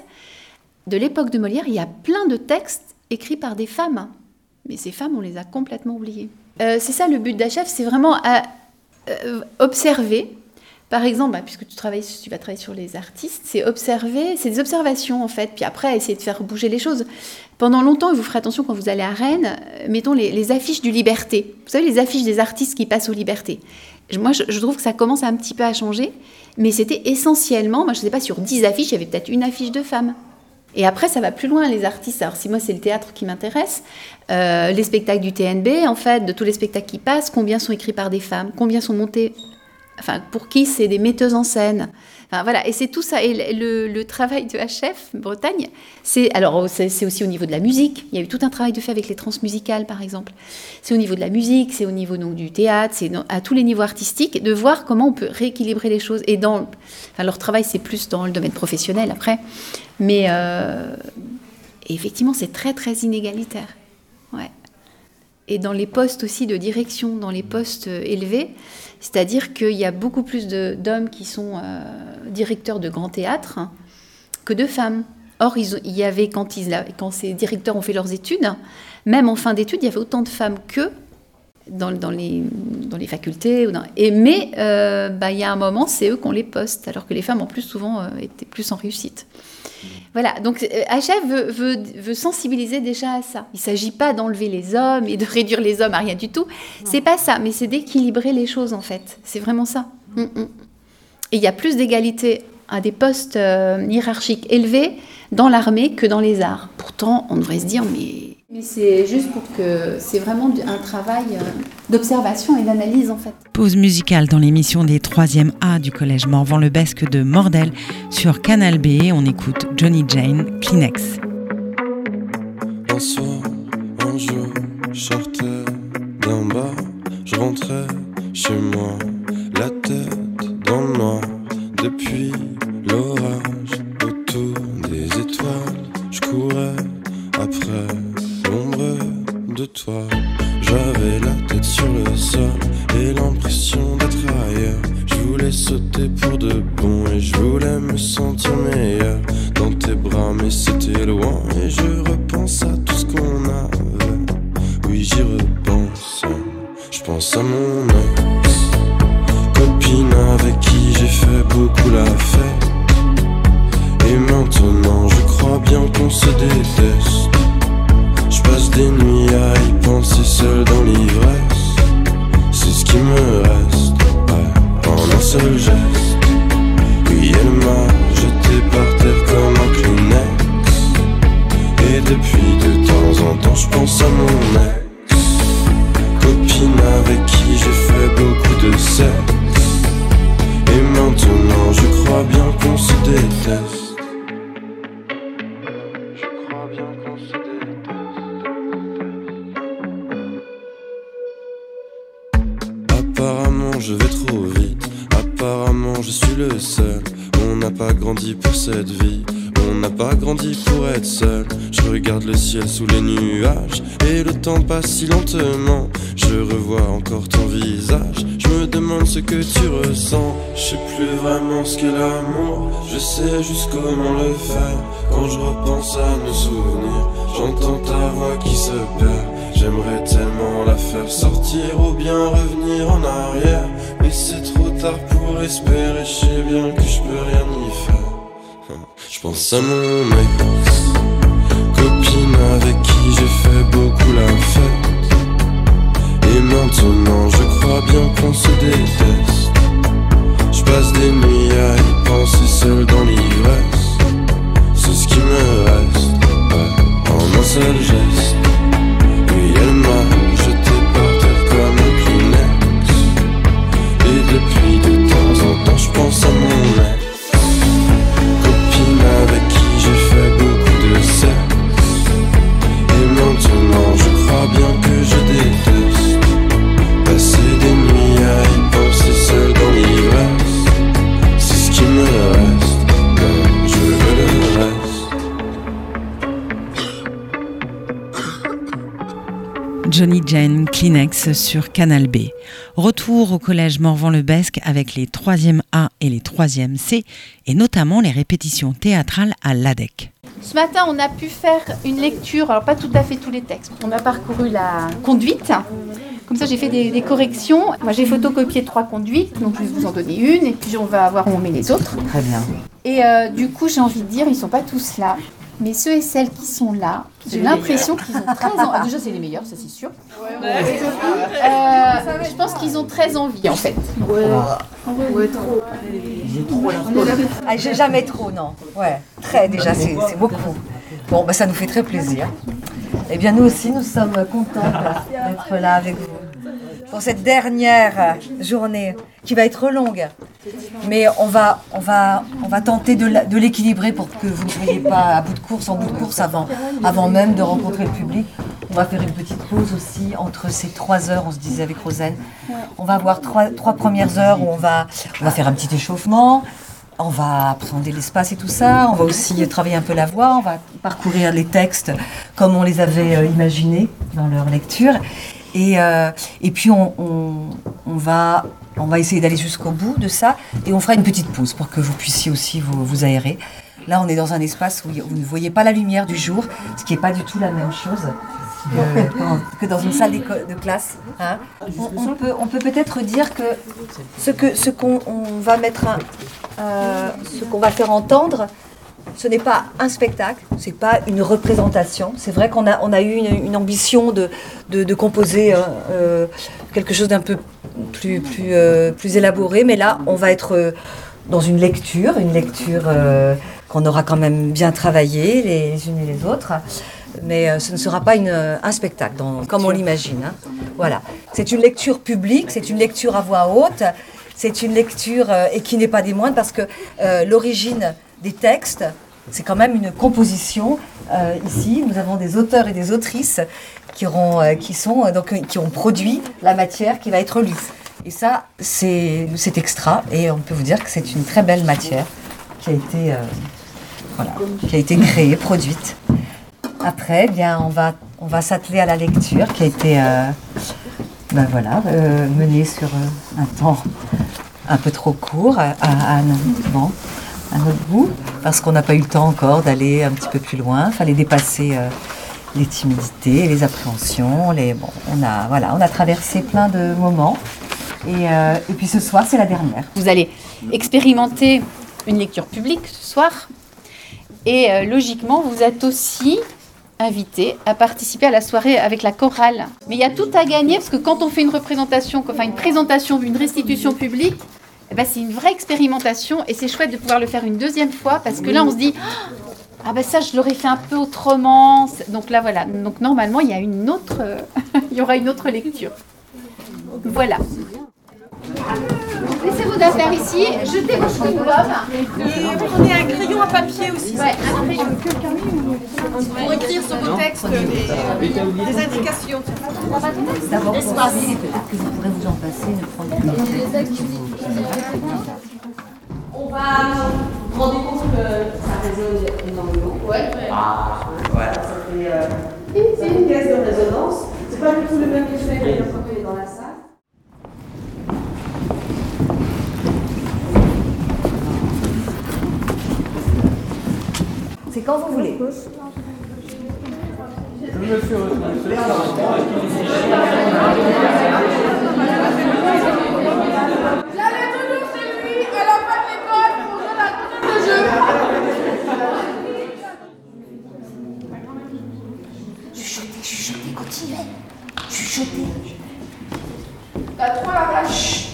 de l'époque de Molière, il y a plein de textes écrits par des femmes. Mais ces femmes, on les a complètement oubliées. Euh, c'est ça le but d'H F, c'est vraiment à, euh, observer. Par exemple, bah, puisque tu, travailles, tu vas travailler sur les artistes, c'est observer, c'est des observations en fait, puis après essayer de faire bouger les choses. Pendant longtemps, et vous ferez attention quand vous allez à Rennes, mettons les, les affiches du Liberté. Vous savez, les affiches des artistes qui passent au Liberté. Moi, je, je trouve que ça commence un petit peu à changer, mais c'était essentiellement, moi je ne sais pas, sur dix affiches, il y avait peut-être une affiche de femme. Et après, ça va plus loin, les artistes. Alors, si moi, c'est le théâtre qui m'intéresse, euh, les spectacles du T N B, en fait, de tous les spectacles qui passent, combien sont écrits par des femmes, combien sont montés... Enfin, pour qui c'est des metteuses en scène. Enfin, voilà, et c'est tout ça. Et le, le travail de H F Bretagne, c'est alors c'est, c'est aussi au niveau de la musique. Il y a eu tout un travail de fait avec les transmusicales, par exemple. C'est au niveau de la musique, c'est au niveau donc, du théâtre, c'est dans, à tous les niveaux artistiques, de voir comment on peut rééquilibrer les choses. Et dans, enfin, leur travail, c'est plus dans le domaine professionnel après, mais euh, effectivement, c'est très très inégalitaire. Ouais. Et dans les postes aussi de direction, dans les postes élevés. C'est-à-dire qu'il y a beaucoup plus de, d'hommes qui sont euh, directeurs de grands théâtres hein, que de femmes. Or, ils, il y avait, quand, ils, quand ces directeurs ont fait leurs études, même en fin d'études, il y avait autant de femmes qu'eux dans, dans, les, dans les facultés. Ou dans, et, mais euh, bah, il y a un moment, c'est eux qui ont les postes, alors que les femmes, en plus, souvent, euh, étaient plus en réussite. Voilà, donc H F veut, veut, veut sensibiliser déjà à ça. Il ne s'agit pas d'enlever les hommes et de réduire les hommes à rien du tout. Non. C'est pas ça, mais c'est d'équilibrer les choses en fait. C'est vraiment ça. Mm -mm. Et il y a plus d'égalité à des postes euh, hiérarchiques élevés dans l'armée que dans les arts. Pourtant, on devrait se dire, mais, mais c'est juste pour que c'est vraiment un travail euh, d'observation et d'analyse en fait. Pause musicale dans l'émission des troisième A du collège Morvan-le-Besque de Mordel sur Canal B. On écoute Johnny Jane, Kleenex. Un soir, un jour, je sortais d'un bar, je rentrais chez moi, la tête dans le noir, depuis l'orage, autour des étoiles, je courais après l'ombre de toi. J'avais la tête sur le sol et l'impression d'être ailleurs. Je voulais sauter pour de bon et je voulais me sentir meilleur dans tes bras, mais c'était loin et je repense à tout ce qu'on avait. Oui, j'y repense, je pense à mon ex, copine avec qui j'ai fait beaucoup la fête. Et maintenant je crois bien qu'on se déteste. Je passe des nuits à y penser seul dans l'ivresse. C'est ce qui me reste, ouais, en un seul geste. Oui, elle m'a jeté par terre comme un Kleenex. Et depuis de temps en temps je pense à mon ex, copine avec qui j'ai fait beaucoup de sexe. Et maintenant je crois bien qu'on se déteste. Apparemment je vais trop vite, apparemment je suis le seul. On n'a pas grandi pour cette vie, on n'a pas grandi pour être seul. Je regarde le ciel sous les nuages et le temps passe si lentement. Je revois encore ton visage, je me demande ce que tu ressens. Je sais plus vraiment ce qu'est l'amour, je sais juste comment le faire. Quand je repense à nos souvenirs, j'entends ta voix qui se perd. J'aimerais tellement la faire sortir ou bien revenir en arrière, mais c'est trop tard pour espérer, je sais bien que je peux rien y faire. Je pense à mon ex, copine avec qui j'ai fait beaucoup la fête. Et maintenant je crois bien qu'on se déteste. Je passe des nuits à y penser seul dans l'ivresse. C'est ce qui me reste, ouais, en un seul geste. Oui, elle m'a jeté par terre comme un Kleenex. Et depuis de temps en temps je pense à mon ex, copine avec qui j'ai fait beaucoup de sexe. Et maintenant je crois bien que je déteste passer des nuits à y penser seul dans l'ivresse. Johnny Jane, Kleenex sur Canal B. Retour au collège Morvan-le-Besque avec les troisième A et les troisième C et notamment les répétitions théâtrales à l'A D E C. Ce matin, on a pu faire une lecture, alors pas tout à fait tous les textes. On a parcouru la conduite. Comme ça, j'ai fait des, des corrections. Moi, j'ai photocopié trois conduites, donc je vais vous en donner une, et puis on va voir où on met les autres. Très bien. Et euh, du coup, j'ai envie de dire, ils ne sont pas tous là, mais ceux et celles qui sont là, j'ai l'impression qu'ils ont très envie. Ah, déjà, c'est les meilleurs, ça c'est sûr. Ouais, ouais. Euh, je pense qu'ils ont très envie, en fait. Ouais, ouais, trop. J'ai trop là. Ah, j'ai jamais trop, non. Ouais, très déjà, c'est, c'est beaucoup. Bon, bah, ça nous fait très plaisir. Eh bien, nous aussi, nous sommes contents d'être là avec vous pour cette dernière journée qui va être longue. Mais on va, on va, on va tenter de, de l'équilibrer pour que vous ne soyez pas à bout de course, en bout de course avant, avant même de rencontrer le public. On va faire une petite pause aussi entre ces trois heures, on se disait avec Rosen. On va avoir trois, trois premières heures où on va, on va faire un petit échauffement. On va appréhender l'espace et tout ça. On va aussi travailler un peu la voix. On va parcourir les textes comme on les avait euh, imaginés dans leur lecture. Et, euh, et puis on, on, on, va, on va essayer d'aller jusqu'au bout de ça. Et on fera une petite pause pour que vous puissiez aussi vous, vous aérer. Là, on est dans un espace où vous ne voyez pas la lumière du jour, ce qui n'est pas du tout la même chose que, que dans une salle de classe. Hein. On, on peut, on peut peut-être dire que ce, que, ce qu'on on va mettre, un, euh, ce qu'on va faire entendre, ce n'est pas un spectacle, c'est pas une représentation. C'est vrai qu'on a, on a eu une, une ambition de, de, de composer euh, quelque chose d'un peu plus, plus, euh, plus élaboré, mais là, on va être euh, dans une lecture, une lecture euh, qu'on aura quand même bien travaillé les unes et les autres. Mais euh, ce ne sera pas une, un spectacle, dans, comme on l'imagine. Hein. Voilà. C'est une lecture publique, c'est une lecture à voix haute, c'est une lecture, euh, et qui n'est pas des moindres, parce que euh, l'origine des textes, c'est quand même une composition. Euh, ici, nous avons des auteurs et des autrices qui, auront, euh, qui, sont, euh, donc, euh, qui ont produit la matière qui va être lue. Et ça, c'est, c'est extra, et on peut vous dire que c'est une très belle matière qui a été, euh, voilà, qui a été créée, produite. Après, eh bien, on va, on va s'atteler à la lecture qui a été euh, ben voilà, euh, menée sur euh, un temps un peu trop court, à, à, à, bon, à notre goût, parce qu'on n'a pas eu le temps encore d'aller un petit peu plus loin. Il fallait dépasser euh, les timidités, les appréhensions. Les, bon, on, a, voilà, on a traversé plein de moments. Et, euh, et puis ce soir, c'est la dernière. Vous allez expérimenter une lecture publique ce soir. Et euh, logiquement, vous êtes aussi invité à participer à la soirée avec la chorale. Mais il y a tout à gagner, parce que quand on fait une représentation, enfin une présentation, une restitution publique, eh ben c'est une vraie expérimentation, et c'est chouette de pouvoir le faire une deuxième fois, parce que là on se dit ah ben ça je l'aurais fait un peu autrement. Donc là voilà, donc normalement il y a une autre, il y aura une autre lecture. Voilà. Laissez vos affaires ici, jetez vos stylos. Et prenez un crayon à papier aussi. Ouais, un crayon. Pour écrire sur vos textes des, des indications. D'abord, pour aussi, peut-être que vous pourrez vous en passer, ne prendre plus. On va se rendre compte que ça résonne énormément. Ouais. Ah, voilà, ça fait euh, c'est une caisse de résonance. C'est pas du tout le même effet que quand on est dans la salle. C'est quand vous voulez. J'allais toujours chez lui, à la fin de l'école, pour jouer la tournée de jeu. Chuchotez, chuchotez, continuez. Chuchotez. T'as trop la vache.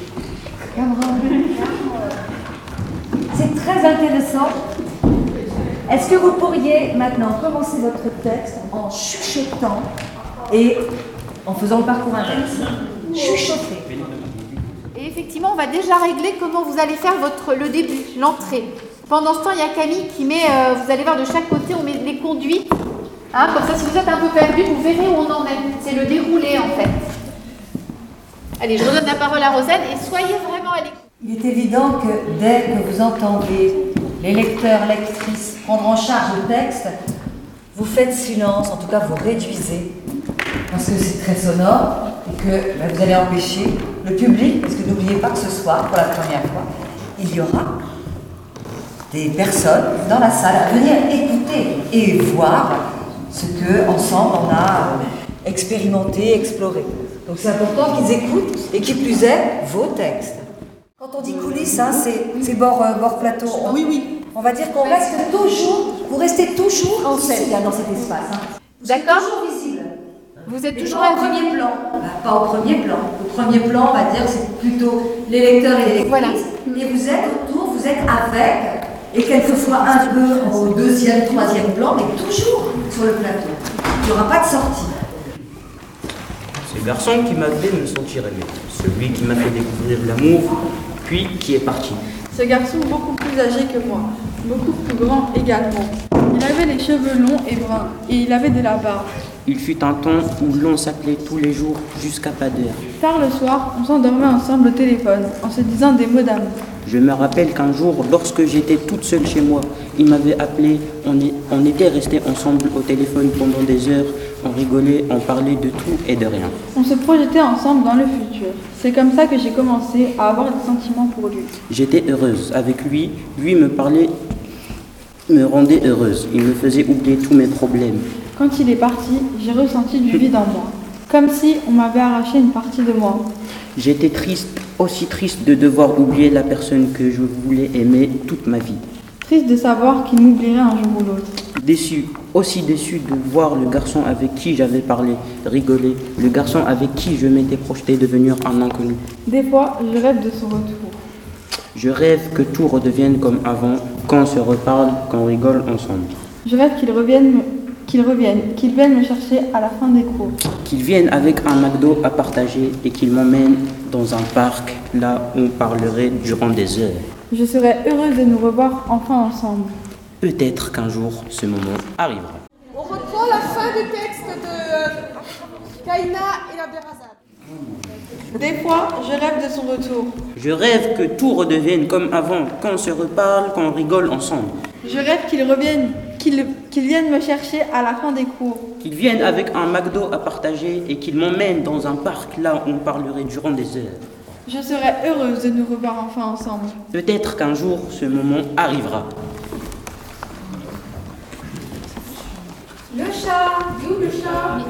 C'est très intéressant. Est-ce que vous pourriez maintenant commencer votre texte en chuchotant et en faisant le parcours inverse? Chuchoter. Et effectivement, on va déjà régler comment vous allez faire votre, le début, l'entrée. Pendant ce temps, il y a Camille qui met, euh, vous allez voir de chaque côté, on met les conduits. Hein, comme ça, si vous êtes un peu perdu, vous verrez où on en est. C'est le déroulé en fait. Allez, je redonne la parole à Rosen et soyez vraiment à l'écoute. Il est évident que dès que vous entendez les lecteurs, lectrices prendre en charge le texte, vous faites silence, en tout cas vous réduisez parce que c'est très sonore et que bah, vous allez empêcher le public, parce que n'oubliez pas que ce soir, pour la première fois, il y aura des personnes dans la salle à venir écouter et voir ce que ensemble on a expérimenté, exploré. Donc c'est important qu'ils écoutent et qui plus est vos textes. Quand on dit coulisses, hein, c'est bord, euh, bord plateau. On, oui, oui. On va dire qu'on reste toujours, vous restez toujours en scène dans cet espace. Hein. D'accord. Toujours visible. Vous êtes Mais toujours pas au premier plan. Bah, pas au premier plan. Au premier plan, on va dire, c'est plutôt les lecteurs et les lectrices. Voilà. Et vous êtes autour, vous êtes avec, et quelquefois un peu au deuxième, troisième plan, mais toujours sur le plateau. Il n'y aura pas de sortie. C'est le garçon qui m'a fait me sentir aimé, celui qui m'a fait découvrir l'amour, puis qui est parti. Ce garçon beaucoup plus âgé que moi, beaucoup plus grand également. Il avait les cheveux longs et bruns, et il avait de la barbe. Il fut un temps où l'on s'appelait tous les jours jusqu'à pas d'heure. Tard le soir, on s'endormait ensemble au téléphone, en se disant des mots d'amour. Je me rappelle qu'un jour, lorsque j'étais toute seule chez moi, il m'avait appelé, on, est, on était restés ensemble au téléphone pendant des heures, on rigolait, on parlait de tout et de rien. On se projetait ensemble dans le futur. C'est comme ça que j'ai commencé à avoir des sentiments pour lui. J'étais heureuse avec lui, lui me parlait, me rendait heureuse, il me faisait oublier tous mes problèmes. Quand il est parti, j'ai ressenti du vide en moi, comme si on m'avait arraché une partie de moi. J'étais triste, aussi triste de devoir oublier la personne que je voulais aimer toute ma vie. Triste de savoir qu'il m'oublierait un jour ou l'autre. Déçu, aussi déçu de voir le garçon avec qui j'avais parlé, rigoler, le garçon avec qui je m'étais projeté devenir un inconnu. Des fois, je rêve de son retour. Je rêve que tout redevienne comme avant, qu'on se reparle, qu'on rigole ensemble. Je rêve qu'il revienne, qu'il revienne, qu'il vienne me chercher à la fin des cours. Qu'il vienne avec un McDo à partager et qu'il m'emmène dans un parc, là où on parlerait durant des heures. Je serais heureuse de nous revoir enfin ensemble. Peut-être qu'un jour, ce moment arrivera. On reprend la fin du texte de Kaina et la Berazade. Des fois, je rêve de son retour. Je rêve que tout redevienne comme avant, qu'on se reparle, qu'on rigole ensemble. Je rêve qu'il revienne, qu'il qu'il vienne me chercher à la fin des cours. Qu'il vienne avec un McDo à partager et qu'il m'emmène dans un parc là où on parlerait durant des heures. Je serais heureuse de nous revoir enfin ensemble. Peut-être qu'un jour, ce moment arrivera. Le chat, d'où le chat?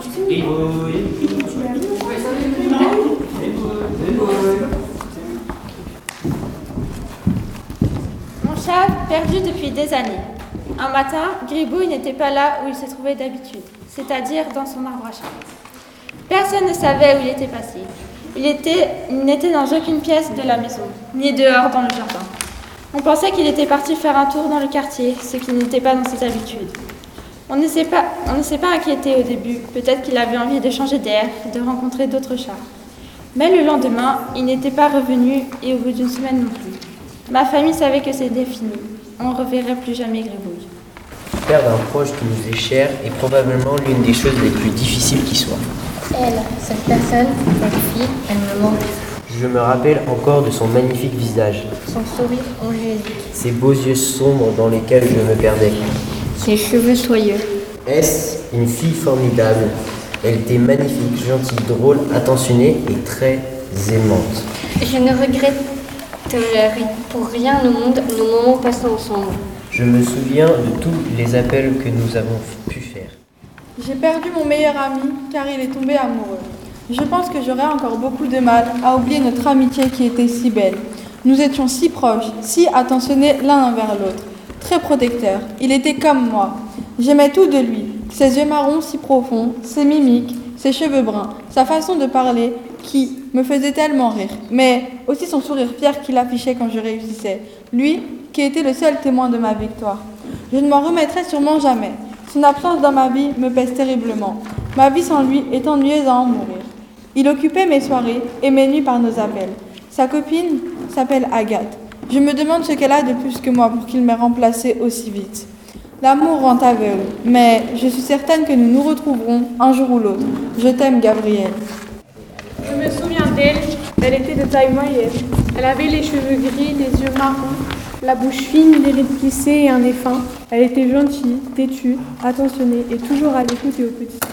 Mon chat, perdu depuis des années. Un matin, Gribouille n'était pas là où il se trouvait d'habitude, c'est-à-dire dans son arbre à chat. Personne ne savait où il était passé. Il était, il n'était dans aucune pièce de la maison, ni dehors dans le jardin. On pensait qu'il était parti faire un tour dans le quartier, ce qui n'était pas dans ses habitudes. On ne s'est pas, on ne s'est pas inquiété au début, peut-être qu'il avait envie de changer d'air, de rencontrer d'autres chats. Mais le lendemain, il n'était pas revenu et au bout d'une semaine non plus. Ma famille savait que c'était fini. On ne reverrait plus jamais Gribouille. Perdre un proche qui nous est cher est probablement l'une des choses les plus difficiles qui soient. Elle, cette personne, cette fille, elle me manque. Je me rappelle encore de son magnifique visage, Son sourire angélique, ses beaux yeux sombres dans lesquels je me perdais. ses cheveux soyeux. Est-ce une fille formidable? Elle était magnifique, gentille, drôle, attentionnée et très aimante. Je ne regrette pour rien au monde nos moments passés ensemble. Je me souviens de tous les appels que nous avons pu faire. J'ai perdu mon meilleur ami car il est tombé amoureux. Je pense que j'aurais encore beaucoup de mal à oublier notre amitié qui était si belle. Nous étions si proches, si attentionnés l'un envers l'autre, très protecteurs. Il était comme moi. J'aimais tout de lui, ses yeux marrons si profonds, ses mimiques, ses cheveux bruns, sa façon de parler qui me faisait tellement rire, mais aussi son sourire fier qu'il affichait quand je réussissais. Lui, qui était le seul témoin de ma victoire. Je ne m'en remettrai sûrement jamais. Son absence dans ma vie me pèse terriblement. Ma vie sans lui est ennuyeuse à en mourir. Il occupait mes soirées et mes nuits par nos appels. Sa copine s'appelle Agathe. Je me demande ce qu'elle a de plus que moi pour qu'il m'ait remplacée aussi vite. L'amour rend aveugle, mais je suis certaine que nous nous retrouverons un jour ou l'autre. Je t'aime, Gabrielle. Je me souviens d'elle, elle était de taille moyenne. Elle avait les cheveux gris, les yeux marrons, la bouche fine, les rides plissées et un nez fin. Elle était gentille, têtue, attentionnée et toujours à l'écoute et aux petits soins.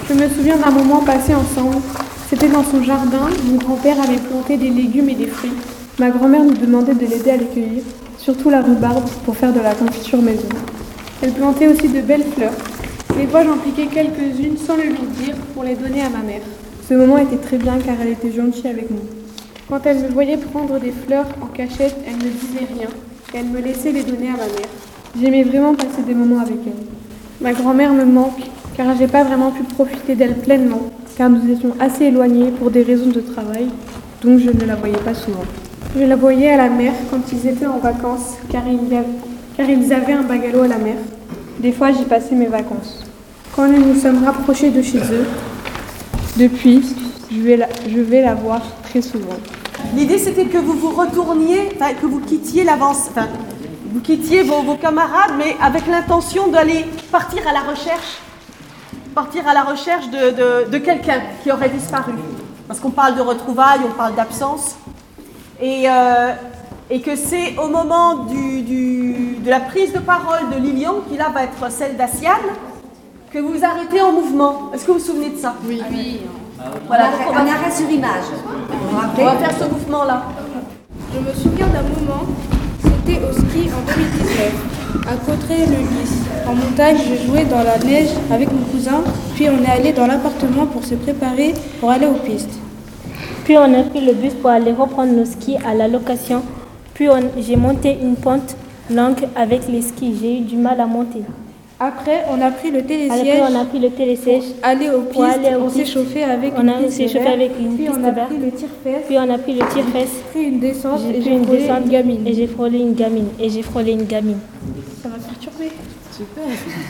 Je me souviens d'un moment passé ensemble. C'était dans son jardin. Mon grand-père avait planté des légumes et des fruits. Ma grand-mère nous demandait de l'aider à les cueillir, surtout la rhubarbe pour faire de la confiture maison. Elle plantait aussi de belles fleurs. Des fois, j'en piquais quelques-unes sans le lui dire pour les donner à ma mère. Ce moment était très bien car elle était gentille avec nous. Quand elle me voyait prendre des fleurs en cachette, elle ne disait rien et elle me laissait les donner à ma mère. J'aimais vraiment passer des moments avec elle. Ma grand-mère me manque car j'ai pas vraiment pu profiter d'elle pleinement car nous étions assez éloignés pour des raisons de travail, donc je ne la voyais pas souvent. Je la voyais à la mer quand ils étaient en vacances car, il y avait, car ils avaient un bungalow à la mer. Des fois, j'y passais mes vacances. Quand nous nous sommes rapprochés de chez eux, depuis, je vais la, je vais la voir très souvent. L'idée, c'était que vous vous retourniez, enfin, que vous quittiez l'avance, enfin, vous quittiez vos, vos camarades, mais avec l'intention d'aller partir à la recherche, partir à la recherche de, de, de quelqu'un qui aurait disparu. Parce qu'on parle de retrouvailles, on parle d'absence. Et, euh, et que c'est au moment du, du, de la prise de parole de Lilian, qui là va être celle d'Asiane, que vous vous arrêtez en mouvement. Est-ce que vous vous souvenez de ça? Oui. oui. Voilà, donc on va faire sur image. On va faire ce mouvement-là. Je me souviens d'un moment, c'était au ski en deux mille dix-neuf, à Cauterets-le-Lys. En montagne, je jouais dans la neige avec mon cousin, puis on est allé dans l'appartement pour se préparer pour aller aux pistes. Puis on a pris le bus pour aller reprendre nos skis à la location. Puis on, j'ai monté une pente longue avec les skis. J'ai eu du mal à monter. Après, on a pris le télésiège. Après, on a pris le télésiège. Pour aller aux pistes. Pour aller aux on s'est chauffé avec on une a piste s'est chauffé avec une puis piste on a verte. pris le tire-fesse. Puis on a pris le tire-fesse. J'ai pris une descente j'ai et pris j'ai une frôlé descente une gamine. Et j'ai frôlé une gamine. Et j'ai frôlé une gamine. Ça m'a perturbé. Super.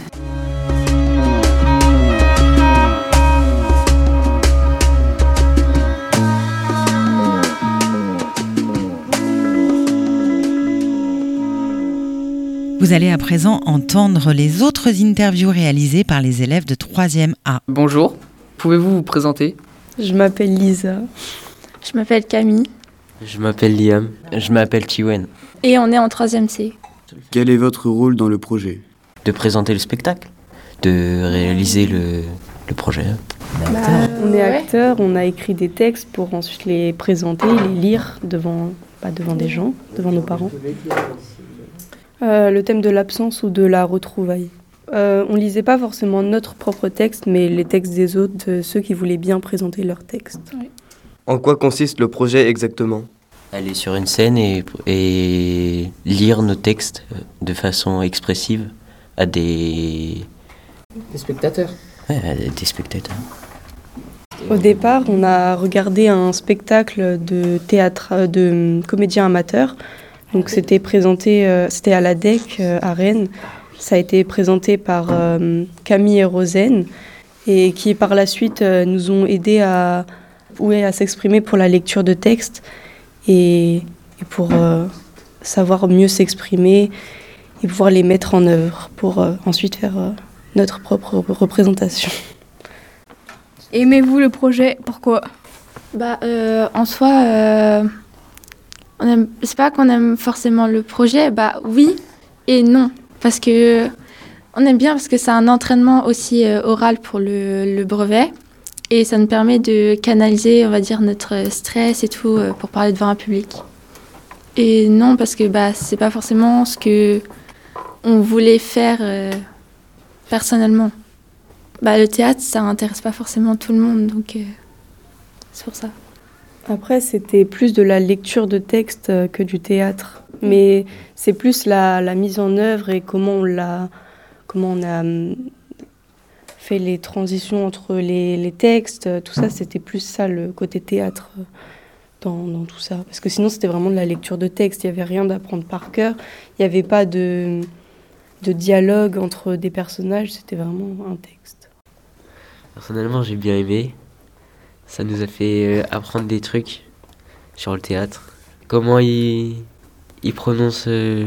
Vous allez à présent entendre les autres interviews réalisées par les élèves de troisième A. Bonjour, pouvez-vous vous présenter? Je m'appelle Lisa. Je m'appelle Camille. Je m'appelle Liam. Je m'appelle Tiwen. Et on est en troisième C. Quel est votre rôle dans le projet? De présenter le spectacle, de réaliser le, le projet. Bah, on est acteurs, on a écrit des textes pour ensuite les présenter, les lire devant, bah, devant des gens, devant nos parents. Euh, le thème de l'absence ou de la retrouvaille. Euh, on lisait pas forcément notre propre texte, mais les textes des autres, de ceux qui voulaient bien présenter leur texte. Oui. En quoi consiste le projet exactement? Aller sur une scène et, et lire nos textes de façon expressive à des... Des spectateurs. Ouais, à des spectateurs. Au départ, on a regardé un spectacle de théâtre, de comédiens amateurs. Donc c'était présenté, euh, c'était à la D E C euh, à Rennes. Ça a été présenté par euh, Camille et Rosen et qui par la suite euh, nous ont aidés à, ouais, à s'exprimer pour la lecture de textes et, et pour euh, savoir mieux s'exprimer et pouvoir les mettre en œuvre pour euh, ensuite faire euh, notre propre représentation. Aimez-vous le projet? Pourquoi? Bah, euh, en soi... Euh... On aime, c'est pas qu'on aime forcément le projet, bah oui et non. Parce que on aime bien parce que c'est un entraînement aussi euh, oral pour le, le brevet. Et ça nous permet de canaliser, on va dire, notre stress et tout euh, pour parler devant un public. Et non, parce que bah, c'est pas forcément ce que on voulait faire euh, personnellement. Bah, le théâtre, ça intéresse pas forcément tout le monde, donc euh, c'est pour ça. Après, c'était plus de la lecture de texte que du théâtre. Mais c'est plus la, la mise en œuvre et comment on, l'a, comment on a fait les transitions entre les, les textes. Tout ça, c'était plus ça, le côté théâtre dans, dans tout ça. Parce que sinon, c'était vraiment de la lecture de texte. Il n'y avait rien d'apprendre par cœur. Il n'y avait pas de, de dialogue entre des personnages. C'était vraiment un texte. Personnellement, j'ai bien aimé. Ça nous a fait apprendre des trucs sur le théâtre. Comment il, il prononce... Euh,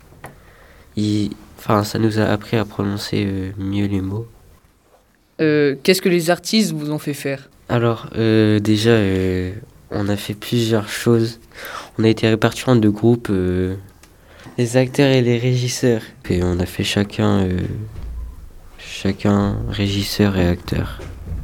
il, enfin, ça nous a appris à prononcer euh, mieux les mots. Euh, qu'est-ce que les artistes vous ont fait faire? Alors, euh, déjà, euh, on a fait plusieurs choses. On a été répartis en deux groupes, euh, les acteurs et les régisseurs. Et on a fait chacun, euh, chacun régisseur et acteur.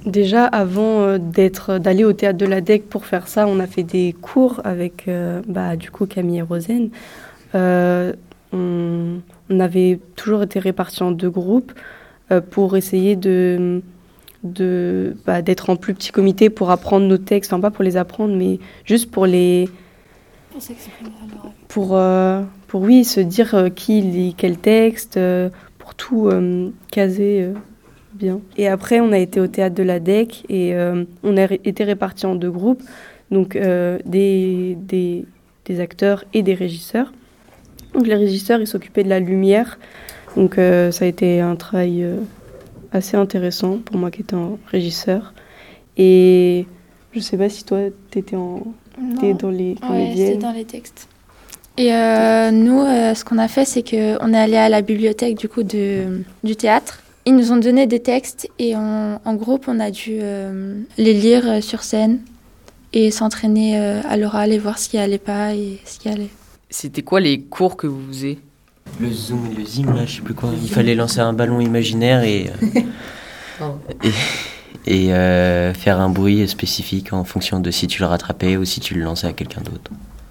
Déjà, avant euh, d'être, d'aller au théâtre de la D E C pour faire ça, on a fait des cours avec euh, bah, du coup Camille et Rosane. Euh, on, on avait toujours été répartis en deux groupes euh, pour essayer de, de, bah, d'être en plus petit comité pour apprendre nos textes. Enfin, pas pour les apprendre, mais juste pour les... Pour s'exprimer à l'oral. Pour, euh, pour, oui, se dire euh, qui lit quel texte, euh, pour tout euh, caser... Euh, bien. Et après, on a été au théâtre de la D E C et euh, on a ré- été répartis en deux groupes, donc euh, des, des, des acteurs et des régisseurs. Donc les régisseurs, ils s'occupaient de la lumière, donc euh, ça a été un travail euh, assez intéressant pour moi qui étais en régisseur. Et je sais pas si toi, t'étais en, t'es dans les comédiennes. Ouais, c'était dans les textes. Et euh, nous, euh, ce qu'on a fait, c'est qu'on est allé à la bibliothèque du coup de, du théâtre. Ils nous ont donné des textes et on, en groupe, on a dû euh, les lire sur scène et s'entraîner euh, à l'oral et voir ce qui allait pas et ce qui allait. C'était quoi les cours que vous faisiez? Le zoom et le zim, là, je sais plus quoi. Il fallait lancer un ballon imaginaire et, euh, et, et euh, faire un bruit spécifique en fonction de si tu le rattrapais ou si tu le lançais à quelqu'un d'autre.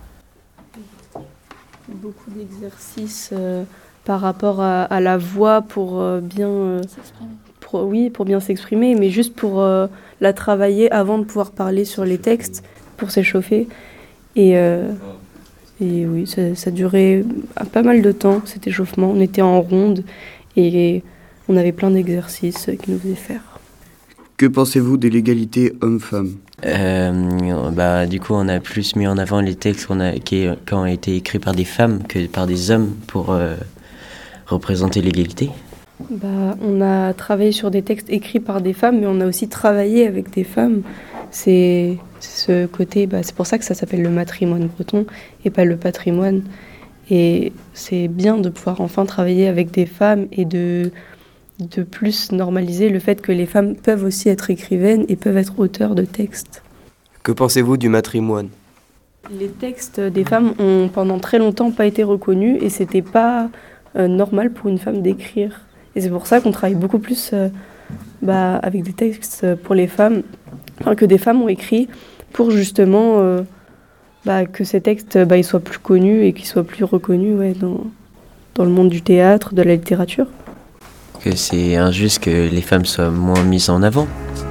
Beaucoup d'exercices euh, par rapport à, à la voix pour euh, bien euh, pour, oui, pour bien s'exprimer, mais juste pour euh, la travailler avant de pouvoir parler sur les textes, pour s'échauffer. Et, euh, et oui, ça, ça durait pas mal de temps, cet échauffement. On était en ronde et on avait plein d'exercices qui nous faisaient faire. Que pensez-vous de l'égalité homme-femme ? Euh, bah, du coup, on a plus mis en avant les textes qu'on a, qui, qui ont été écrits par des femmes que par des hommes pour euh, représenter l'égalité. Bah, on a travaillé sur des textes écrits par des femmes, mais on a aussi travaillé avec des femmes. C'est, c'est ce côté, bah, c'est pour ça que ça s'appelle le matrimoine breton et pas le patrimoine. Et c'est bien de pouvoir enfin travailler avec des femmes et de, de plus normaliser le fait que les femmes peuvent aussi être écrivaines et peuvent être auteurs de textes. Que pensez-vous du matrimoine ? Les textes des femmes ont pendant très longtemps pas été reconnus et c'était pas euh, normal pour une femme d'écrire. Et c'est pour ça qu'on travaille beaucoup plus euh, bah, avec des textes pour les femmes, enfin, que des femmes ont écrit pour justement euh, bah, que ces textes bah, ils soient plus connus et qu'ils soient plus reconnus ouais, dans, dans le monde du théâtre, de la littérature. Que c'est injuste que les femmes soient moins mises en avant.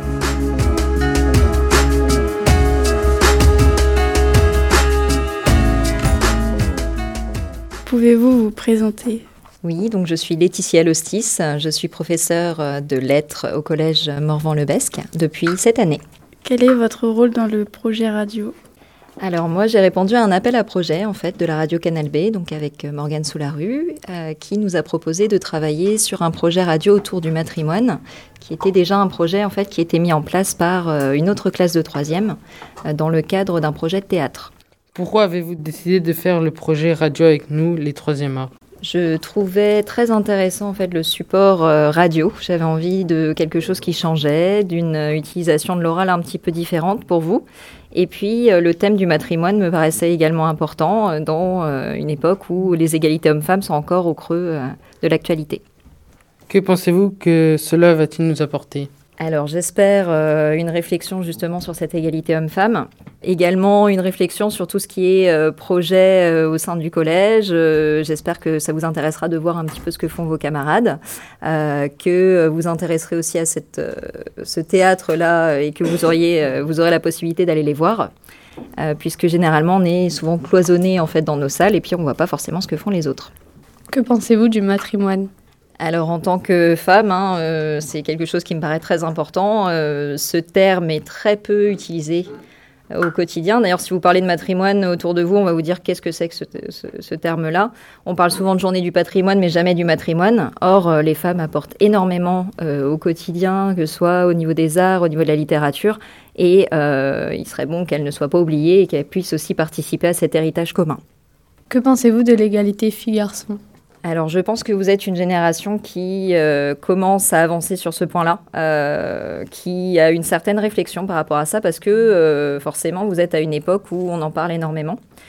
Pouvez-vous vous présenter ? Oui, donc je suis Laetitia Lostis, je suis professeure de lettres au collège Morvan-le-Besque depuis cette année. Quel est votre rôle dans le projet radio ? Alors moi j'ai répondu à un appel à projet en fait de la radio Canal B, donc avec Morgane Soularue, euh, qui nous a proposé de travailler sur un projet radio autour du matrimoine, qui était déjà un projet en fait qui était mis en place par euh, une autre classe de troisième euh, dans le cadre d'un projet de théâtre. Pourquoi avez-vous décidé de faire le projet radio avec nous, les troisième A ? Je trouvais très intéressant en fait le support euh, radio. J'avais envie de quelque chose qui changeait, d'une euh, utilisation de l'oral un petit peu différente pour vous. Et puis euh, le thème du matrimoine me paraissait également important euh, dans euh, une époque où les égalités hommes-femmes sont encore au creux euh, de l'actualité. Que pensez-vous que cela va-t-il nous apporter ? Alors j'espère euh, une réflexion justement sur cette égalité homme-femme, également une réflexion sur tout ce qui est euh, projet euh, au sein du collège. Euh, j'espère que ça vous intéressera de voir un petit peu ce que font vos camarades, euh, que vous intéresserez aussi à cette, euh, ce théâtre-là et que vous, auriez, euh, vous aurez la possibilité d'aller les voir, euh, puisque généralement on est souvent cloisonné en fait, dans nos salles et puis on ne voit pas forcément ce que font les autres. Que pensez-vous du matrimoine ? Alors en tant que femme, hein, euh, c'est quelque chose qui me paraît très important. Euh, ce terme est très peu utilisé euh, au quotidien. D'ailleurs, si vous parlez de matrimoine autour de vous, on va vous dire qu'est-ce que c'est que ce, ce, ce terme-là. On parle souvent de journée du patrimoine, mais jamais du matrimoine. Or, euh, les femmes apportent énormément euh, au quotidien, que ce soit au niveau des arts, au niveau de la littérature. Et euh, il serait bon qu'elles ne soient pas oubliées et qu'elles puissent aussi participer à cet héritage commun. Que pensez-vous de l'égalité filles-garçons ? Alors, je pense que vous êtes une génération qui euh, commence à avancer sur ce point-là, euh, qui a une certaine réflexion par rapport à ça, parce que euh, forcément, vous êtes à une époque où on en parle énormément.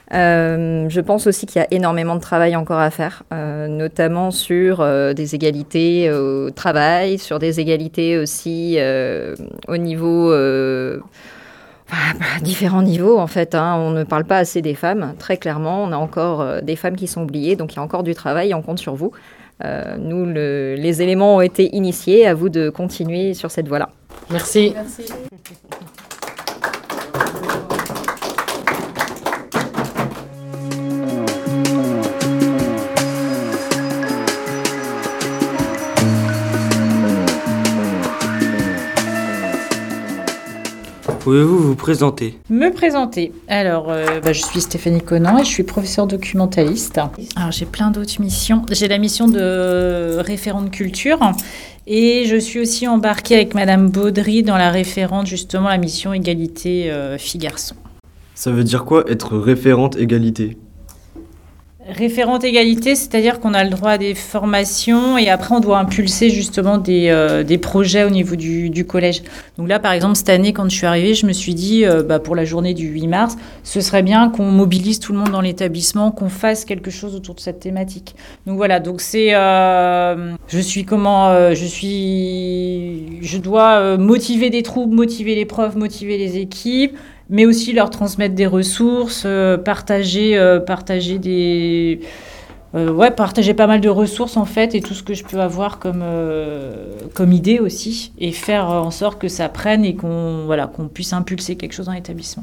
Euh, je pense aussi qu'il y a énormément de travail encore à faire, euh, notamment sur euh, des égalités au travail, sur des égalités aussi euh, au niveau... Euh, à différents niveaux, en fait. Hein. On ne parle pas assez des femmes, très clairement. On a encore euh, des femmes qui sont oubliées, donc il y a encore du travail, on compte sur vous. Euh, nous, le, les éléments ont été initiés, à vous de continuer sur cette voie-là. Merci. Merci. Pouvez-vous vous présenter? Me présenter. Alors, euh, bah, je suis Stéphanie Conan et je suis professeure documentaliste. Alors, j'ai plein d'autres missions. J'ai la mission de référente culture et je suis aussi embarquée avec Madame Baudry dans la référente, justement, la mission égalité euh, filles-garçons. Ça veut dire quoi être référente égalité? Référente égalité, c'est-à-dire qu'on a le droit à des formations et après on doit impulser justement des, euh, des projets au niveau du, du collège. Donc là, par exemple, cette année, quand je suis arrivée, je me suis dit, euh, bah, pour la journée du huit mars, ce serait bien qu'on mobilise tout le monde dans l'établissement, qu'on fasse quelque chose autour de cette thématique. Donc voilà, donc c'est, euh, je suis comment, euh, je suis, je dois euh, motiver des troupes, motiver les profs, motiver les équipes, mais aussi leur transmettre des ressources, euh, partager, euh, partager des, euh, ouais, partager pas mal de ressources en fait, et tout ce que je peux avoir comme euh, comme idée aussi, et faire en sorte que ça prenne et qu'on voilà qu'on puisse impulser quelque chose dans l'établissement.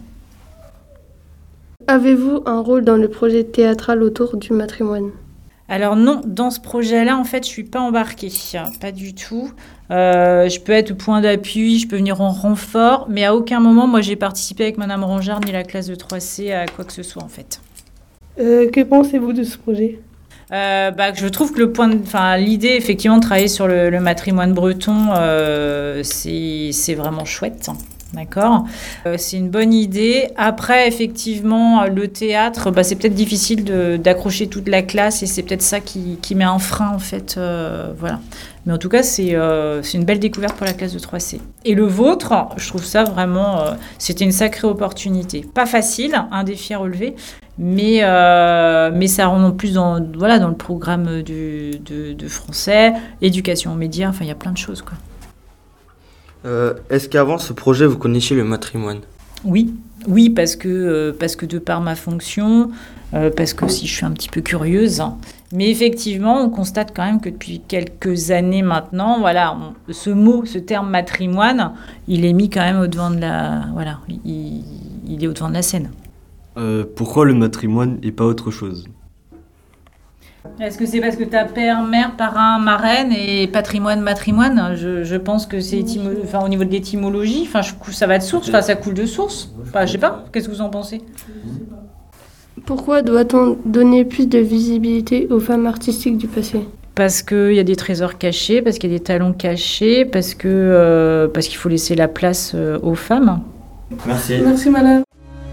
Avez-vous un rôle dans le projet théâtral autour du matrimoine? Alors non, dans ce projet-là, en fait, je suis pas embarquée, pas du tout. Euh, je peux être point d'appui, je peux venir en renfort, mais à aucun moment, moi, j'ai participé avec Madame Rangard ni la classe de trois C à quoi que ce soit, en fait. Euh, que pensez-vous de ce projet? Euh, bah, je trouve que le point, enfin, l'idée, effectivement, de travailler sur le, le matrimoine breton, euh, c'est, c'est vraiment chouette. D'accord, euh, c'est une bonne idée. Après, effectivement, le théâtre, bah, c'est peut-être difficile de, d'accrocher toute la classe et c'est peut-être ça qui, qui met un frein, en fait. Euh, voilà. Mais en tout cas, c'est, euh, c'est une belle découverte pour la classe de trois C. Et le vôtre, je trouve ça vraiment... Euh, c'était une sacrée opportunité. Pas facile, un défi à relever, mais, euh, mais ça rentre en plus dans, voilà, dans le programme du, de, de français, éducation aux médias, enfin, il y a plein de choses, quoi. Euh, est-ce qu'avant ce projet, vous connaissiez le matrimoine? Oui, oui, parce que, euh, parce que de par ma fonction, euh, parce que si je suis un petit peu curieuse. Hein. Mais effectivement, on constate quand même que depuis quelques années maintenant, voilà, on, ce mot, ce terme matrimoine, il est mis quand même au devant de la, voilà, il, il est au devant de la scène. Euh, pourquoi le matrimoine et pas autre chose? Est-ce que c'est parce que t'as père, mère, parrain, marraine et patrimoine, matrimoine? je, je pense que c'est étymo- enfin, au niveau de l'étymologie, enfin, je, ça va de source, enfin, ça coule de source. Enfin, je sais pas, qu'est-ce que vous en pensez? Pourquoi doit-on donner plus de visibilité aux femmes artistiques du passé? Parce qu'il y a des trésors cachés, parce qu'il y a des talents cachés, parce, que, euh, parce qu'il faut laisser la place euh, aux femmes. Merci. Merci, madame.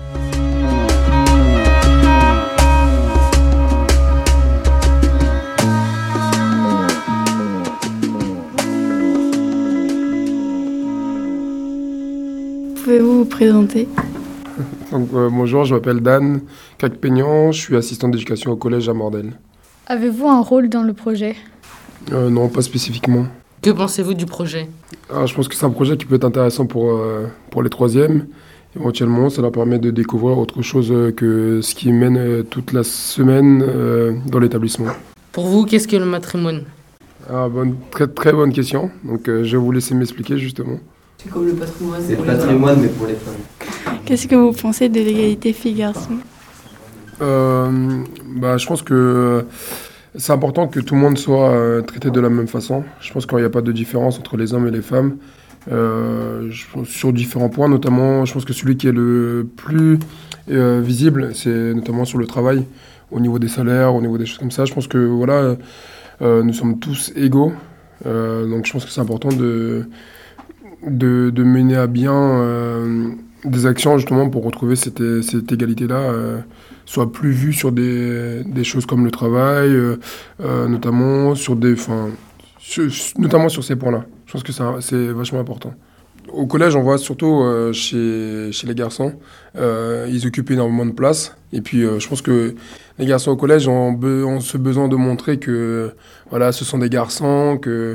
Pouvez-vous vous présenter? Donc, euh, bonjour, je m'appelle Dan Cacpegnan, je suis assistant d'éducation au collège à Mordel. Avez-vous un rôle dans le projet? euh, Non, pas spécifiquement. Que pensez-vous du projet? Ah, je pense que c'est un projet qui peut être intéressant pour, euh, pour les troisièmes. Éventuellement, ça leur permet de découvrir autre chose que ce qui mène euh, toute la semaine euh, dans l'établissement. Pour vous, qu'est-ce que le matrimoine? Ah, bonne, très, très bonne question. Donc, euh, je vais vous laisser m'expliquer justement. C'est comme le patrimoine. C'est le patrimoine, mais pour les femmes. Qu'est-ce que vous pensez de l'égalité filles-garçons? euh, bah, Je pense que c'est important que tout le monde soit euh, traité de la même façon. Je pense qu'il n'y a pas de différence entre les hommes et les femmes. Euh, je pense sur différents points, notamment, je pense que celui qui est le plus euh, visible, c'est notamment sur le travail, au niveau des salaires, au niveau des choses comme ça. Je pense que voilà, euh, nous sommes tous égaux. Euh, donc je pense que c'est important de... De, de mener à bien euh, des actions justement pour retrouver cette, cette égalité-là, euh, soit plus vue sur des, des choses comme le travail, euh, euh, notamment, sur des, sur, notamment sur ces points-là. Je pense que c'est, c'est vachement important. Au collège, on voit surtout euh, chez, chez les garçons, euh, ils occupent énormément de place. Et puis, euh, je pense que les garçons au collège ont, be- ont ce besoin de montrer que voilà, ce sont des garçons. Que,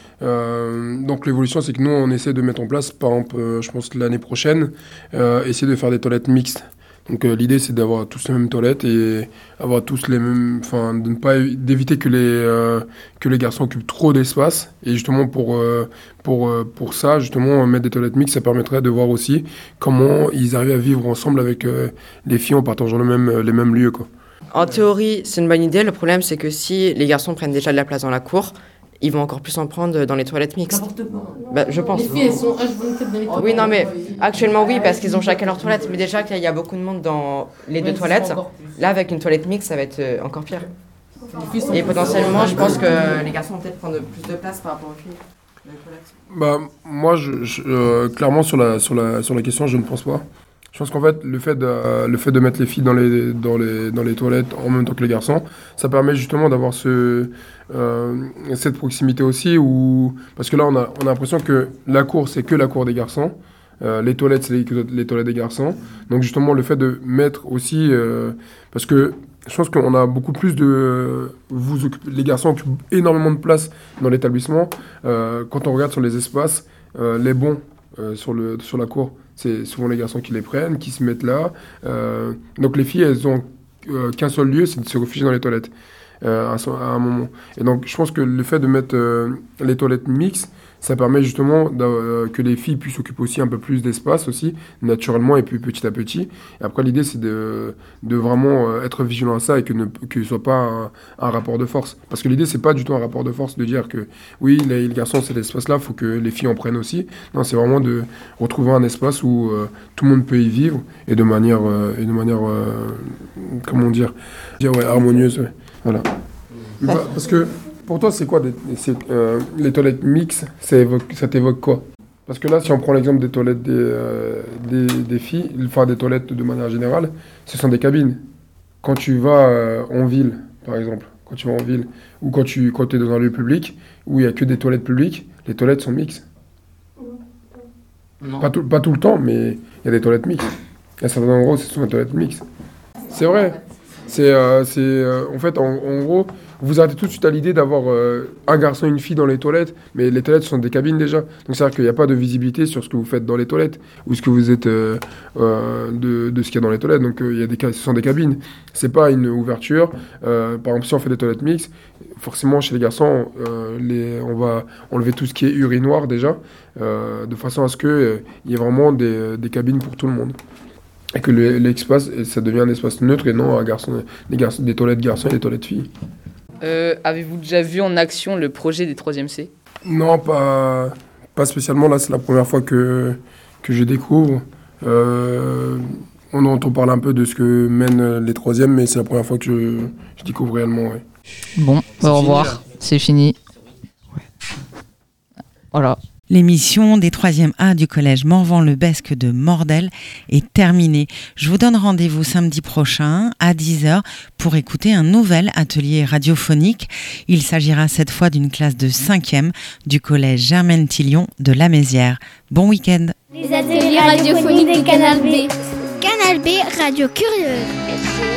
euh, donc, l'évolution, c'est que nous, on essaie de mettre en place, par exemple, euh, je pense que l'année prochaine, euh, essayer de faire des toilettes mixtes. Donc euh, l'idée c'est d'avoir tous les mêmes toilettes et avoir tous les mêmes, enfin de ne pas d'éviter que les euh, que les garçons occupent trop d'espace et justement pour euh, pour euh, pour ça justement mettre des toilettes mixtes, ça permettrait de voir aussi comment ils arrivent à vivre ensemble avec euh, les filles en partageant le même les mêmes lieux quoi. En théorie c'est une bonne idée, le problème c'est que si les garçons prennent déjà de la place dans la cour, ils vont encore plus en prendre dans les toilettes mixtes. Bah, je pense. Les filles, elles sont H vingt-quatre dans les toilettes. Oui, non, mais actuellement, oui, parce qu'ils ont chacun leur toilette. Mais déjà qu'il y a beaucoup de monde dans les deux toilettes, là, avec une toilette mixte, ça va être euh, encore pire. Et potentiellement, je pense que les garçons vont peut-être prendre plus de place par rapport aux filles dans les toilettes. Bah, moi, je, je, euh, clairement, sur la, sur, la, sur la question, je ne pense pas. Je pense qu'en fait, le fait, de, euh, le fait de mettre les filles dans les, dans, les, dans les toilettes en même temps que les garçons, ça permet justement d'avoir ce, euh, cette proximité aussi. Où, parce que là, on a, on a l'impression que la cour, c'est que la cour des garçons. Euh, les toilettes, c'est les, les toilettes des garçons. Donc justement, le fait de mettre aussi... Euh, parce que je pense qu'on a beaucoup plus de... Euh, vous occupez, les garçons occupent énormément de place dans l'établissement. Euh, quand on regarde sur les espaces, euh, les bons euh, sur, le, sur la cour, c'est souvent les garçons qui les prennent, qui se mettent là. Euh, donc les filles, elles ont euh, qu'un seul lieu, c'est de se réfugier dans les toilettes euh, à, à un moment. Et donc je pense que le fait de mettre euh, les toilettes mixtes, ça permet justement euh, que les filles puissent occuper aussi un peu plus d'espace aussi, naturellement et puis petit à petit. Et après l'idée c'est de, de vraiment euh, être vigilant à ça et que, ne, que ce soit pas un, un rapport de force. Parce que l'idée c'est pas du tout un rapport de force de dire que oui, les, les garçons c'est l'espace-là, il faut que les filles en prennent aussi. Non, c'est vraiment de retrouver un espace où euh, tout le monde peut y vivre et de manière, euh, et de manière euh, comment dire, dire ouais, harmonieuse. Ouais. Voilà. Ouais. Parce que pour toi, c'est quoi des, c'est, euh, les toilettes mixtes, ça, évoque, ça t'évoque quoi? Parce que là, si on prend l'exemple des toilettes des, euh, des, des filles, enfin des toilettes de manière générale, ce sont des cabines. Quand tu vas euh, en ville, par exemple, quand tu vas en ville, ou quand tu quand es dans un lieu public, où il n'y a que des toilettes publiques, les toilettes sont mixtes. Pas tout, pas tout le temps, mais il y a des toilettes mixtes. Il y a certains endroits où ce sont des toilettes mixtes. C'est vrai. C'est, euh, c'est, euh, en fait, en, en gros, vous arrêtez tout de suite à l'idée d'avoir euh, un garçon et une fille dans les toilettes, mais les toilettes sont des cabines déjà. Donc c'est-à-dire qu'il n'y a pas de visibilité sur ce que vous faites dans les toilettes ou ce que vous êtes euh, euh, de, de ce qu'il y a dans les toilettes. Donc euh, il y a des, ce sont des cabines. C'est pas une ouverture. Euh, par exemple, si on fait des toilettes mixtes, forcément chez les garçons, euh, les, on va enlever tout ce qui est urinoir déjà, euh, de façon à ce qu'il euh, y ait vraiment des, des cabines pour tout le monde. Et que le, l'espace, ça devient un espace neutre et non un garçon, des, garçons, des toilettes garçons et des toilettes filles. Euh, avez-vous déjà vu en action le projet des troisième C? Non, pas, pas spécialement. Là, c'est la première fois que, que je découvre. Euh, on entend parler un peu de ce que mènent les troisièmes, mais c'est la première fois que je, je découvre réellement. Ouais. Bon, bah, au revoir. Fini, c'est fini. Ouais. Voilà. L'émission des troisième A du collège Morvan-le-Besque de Mordel est terminée. Je vous donne rendez-vous samedi prochain à dix heures pour écouter un nouvel atelier radiophonique. Il s'agira cette fois d'une classe de cinquième du collège Germaine Tillion de La Mézières. Bon week-end. Les ateliers radiophoniques de Canal B. Canal B, radio curieuse.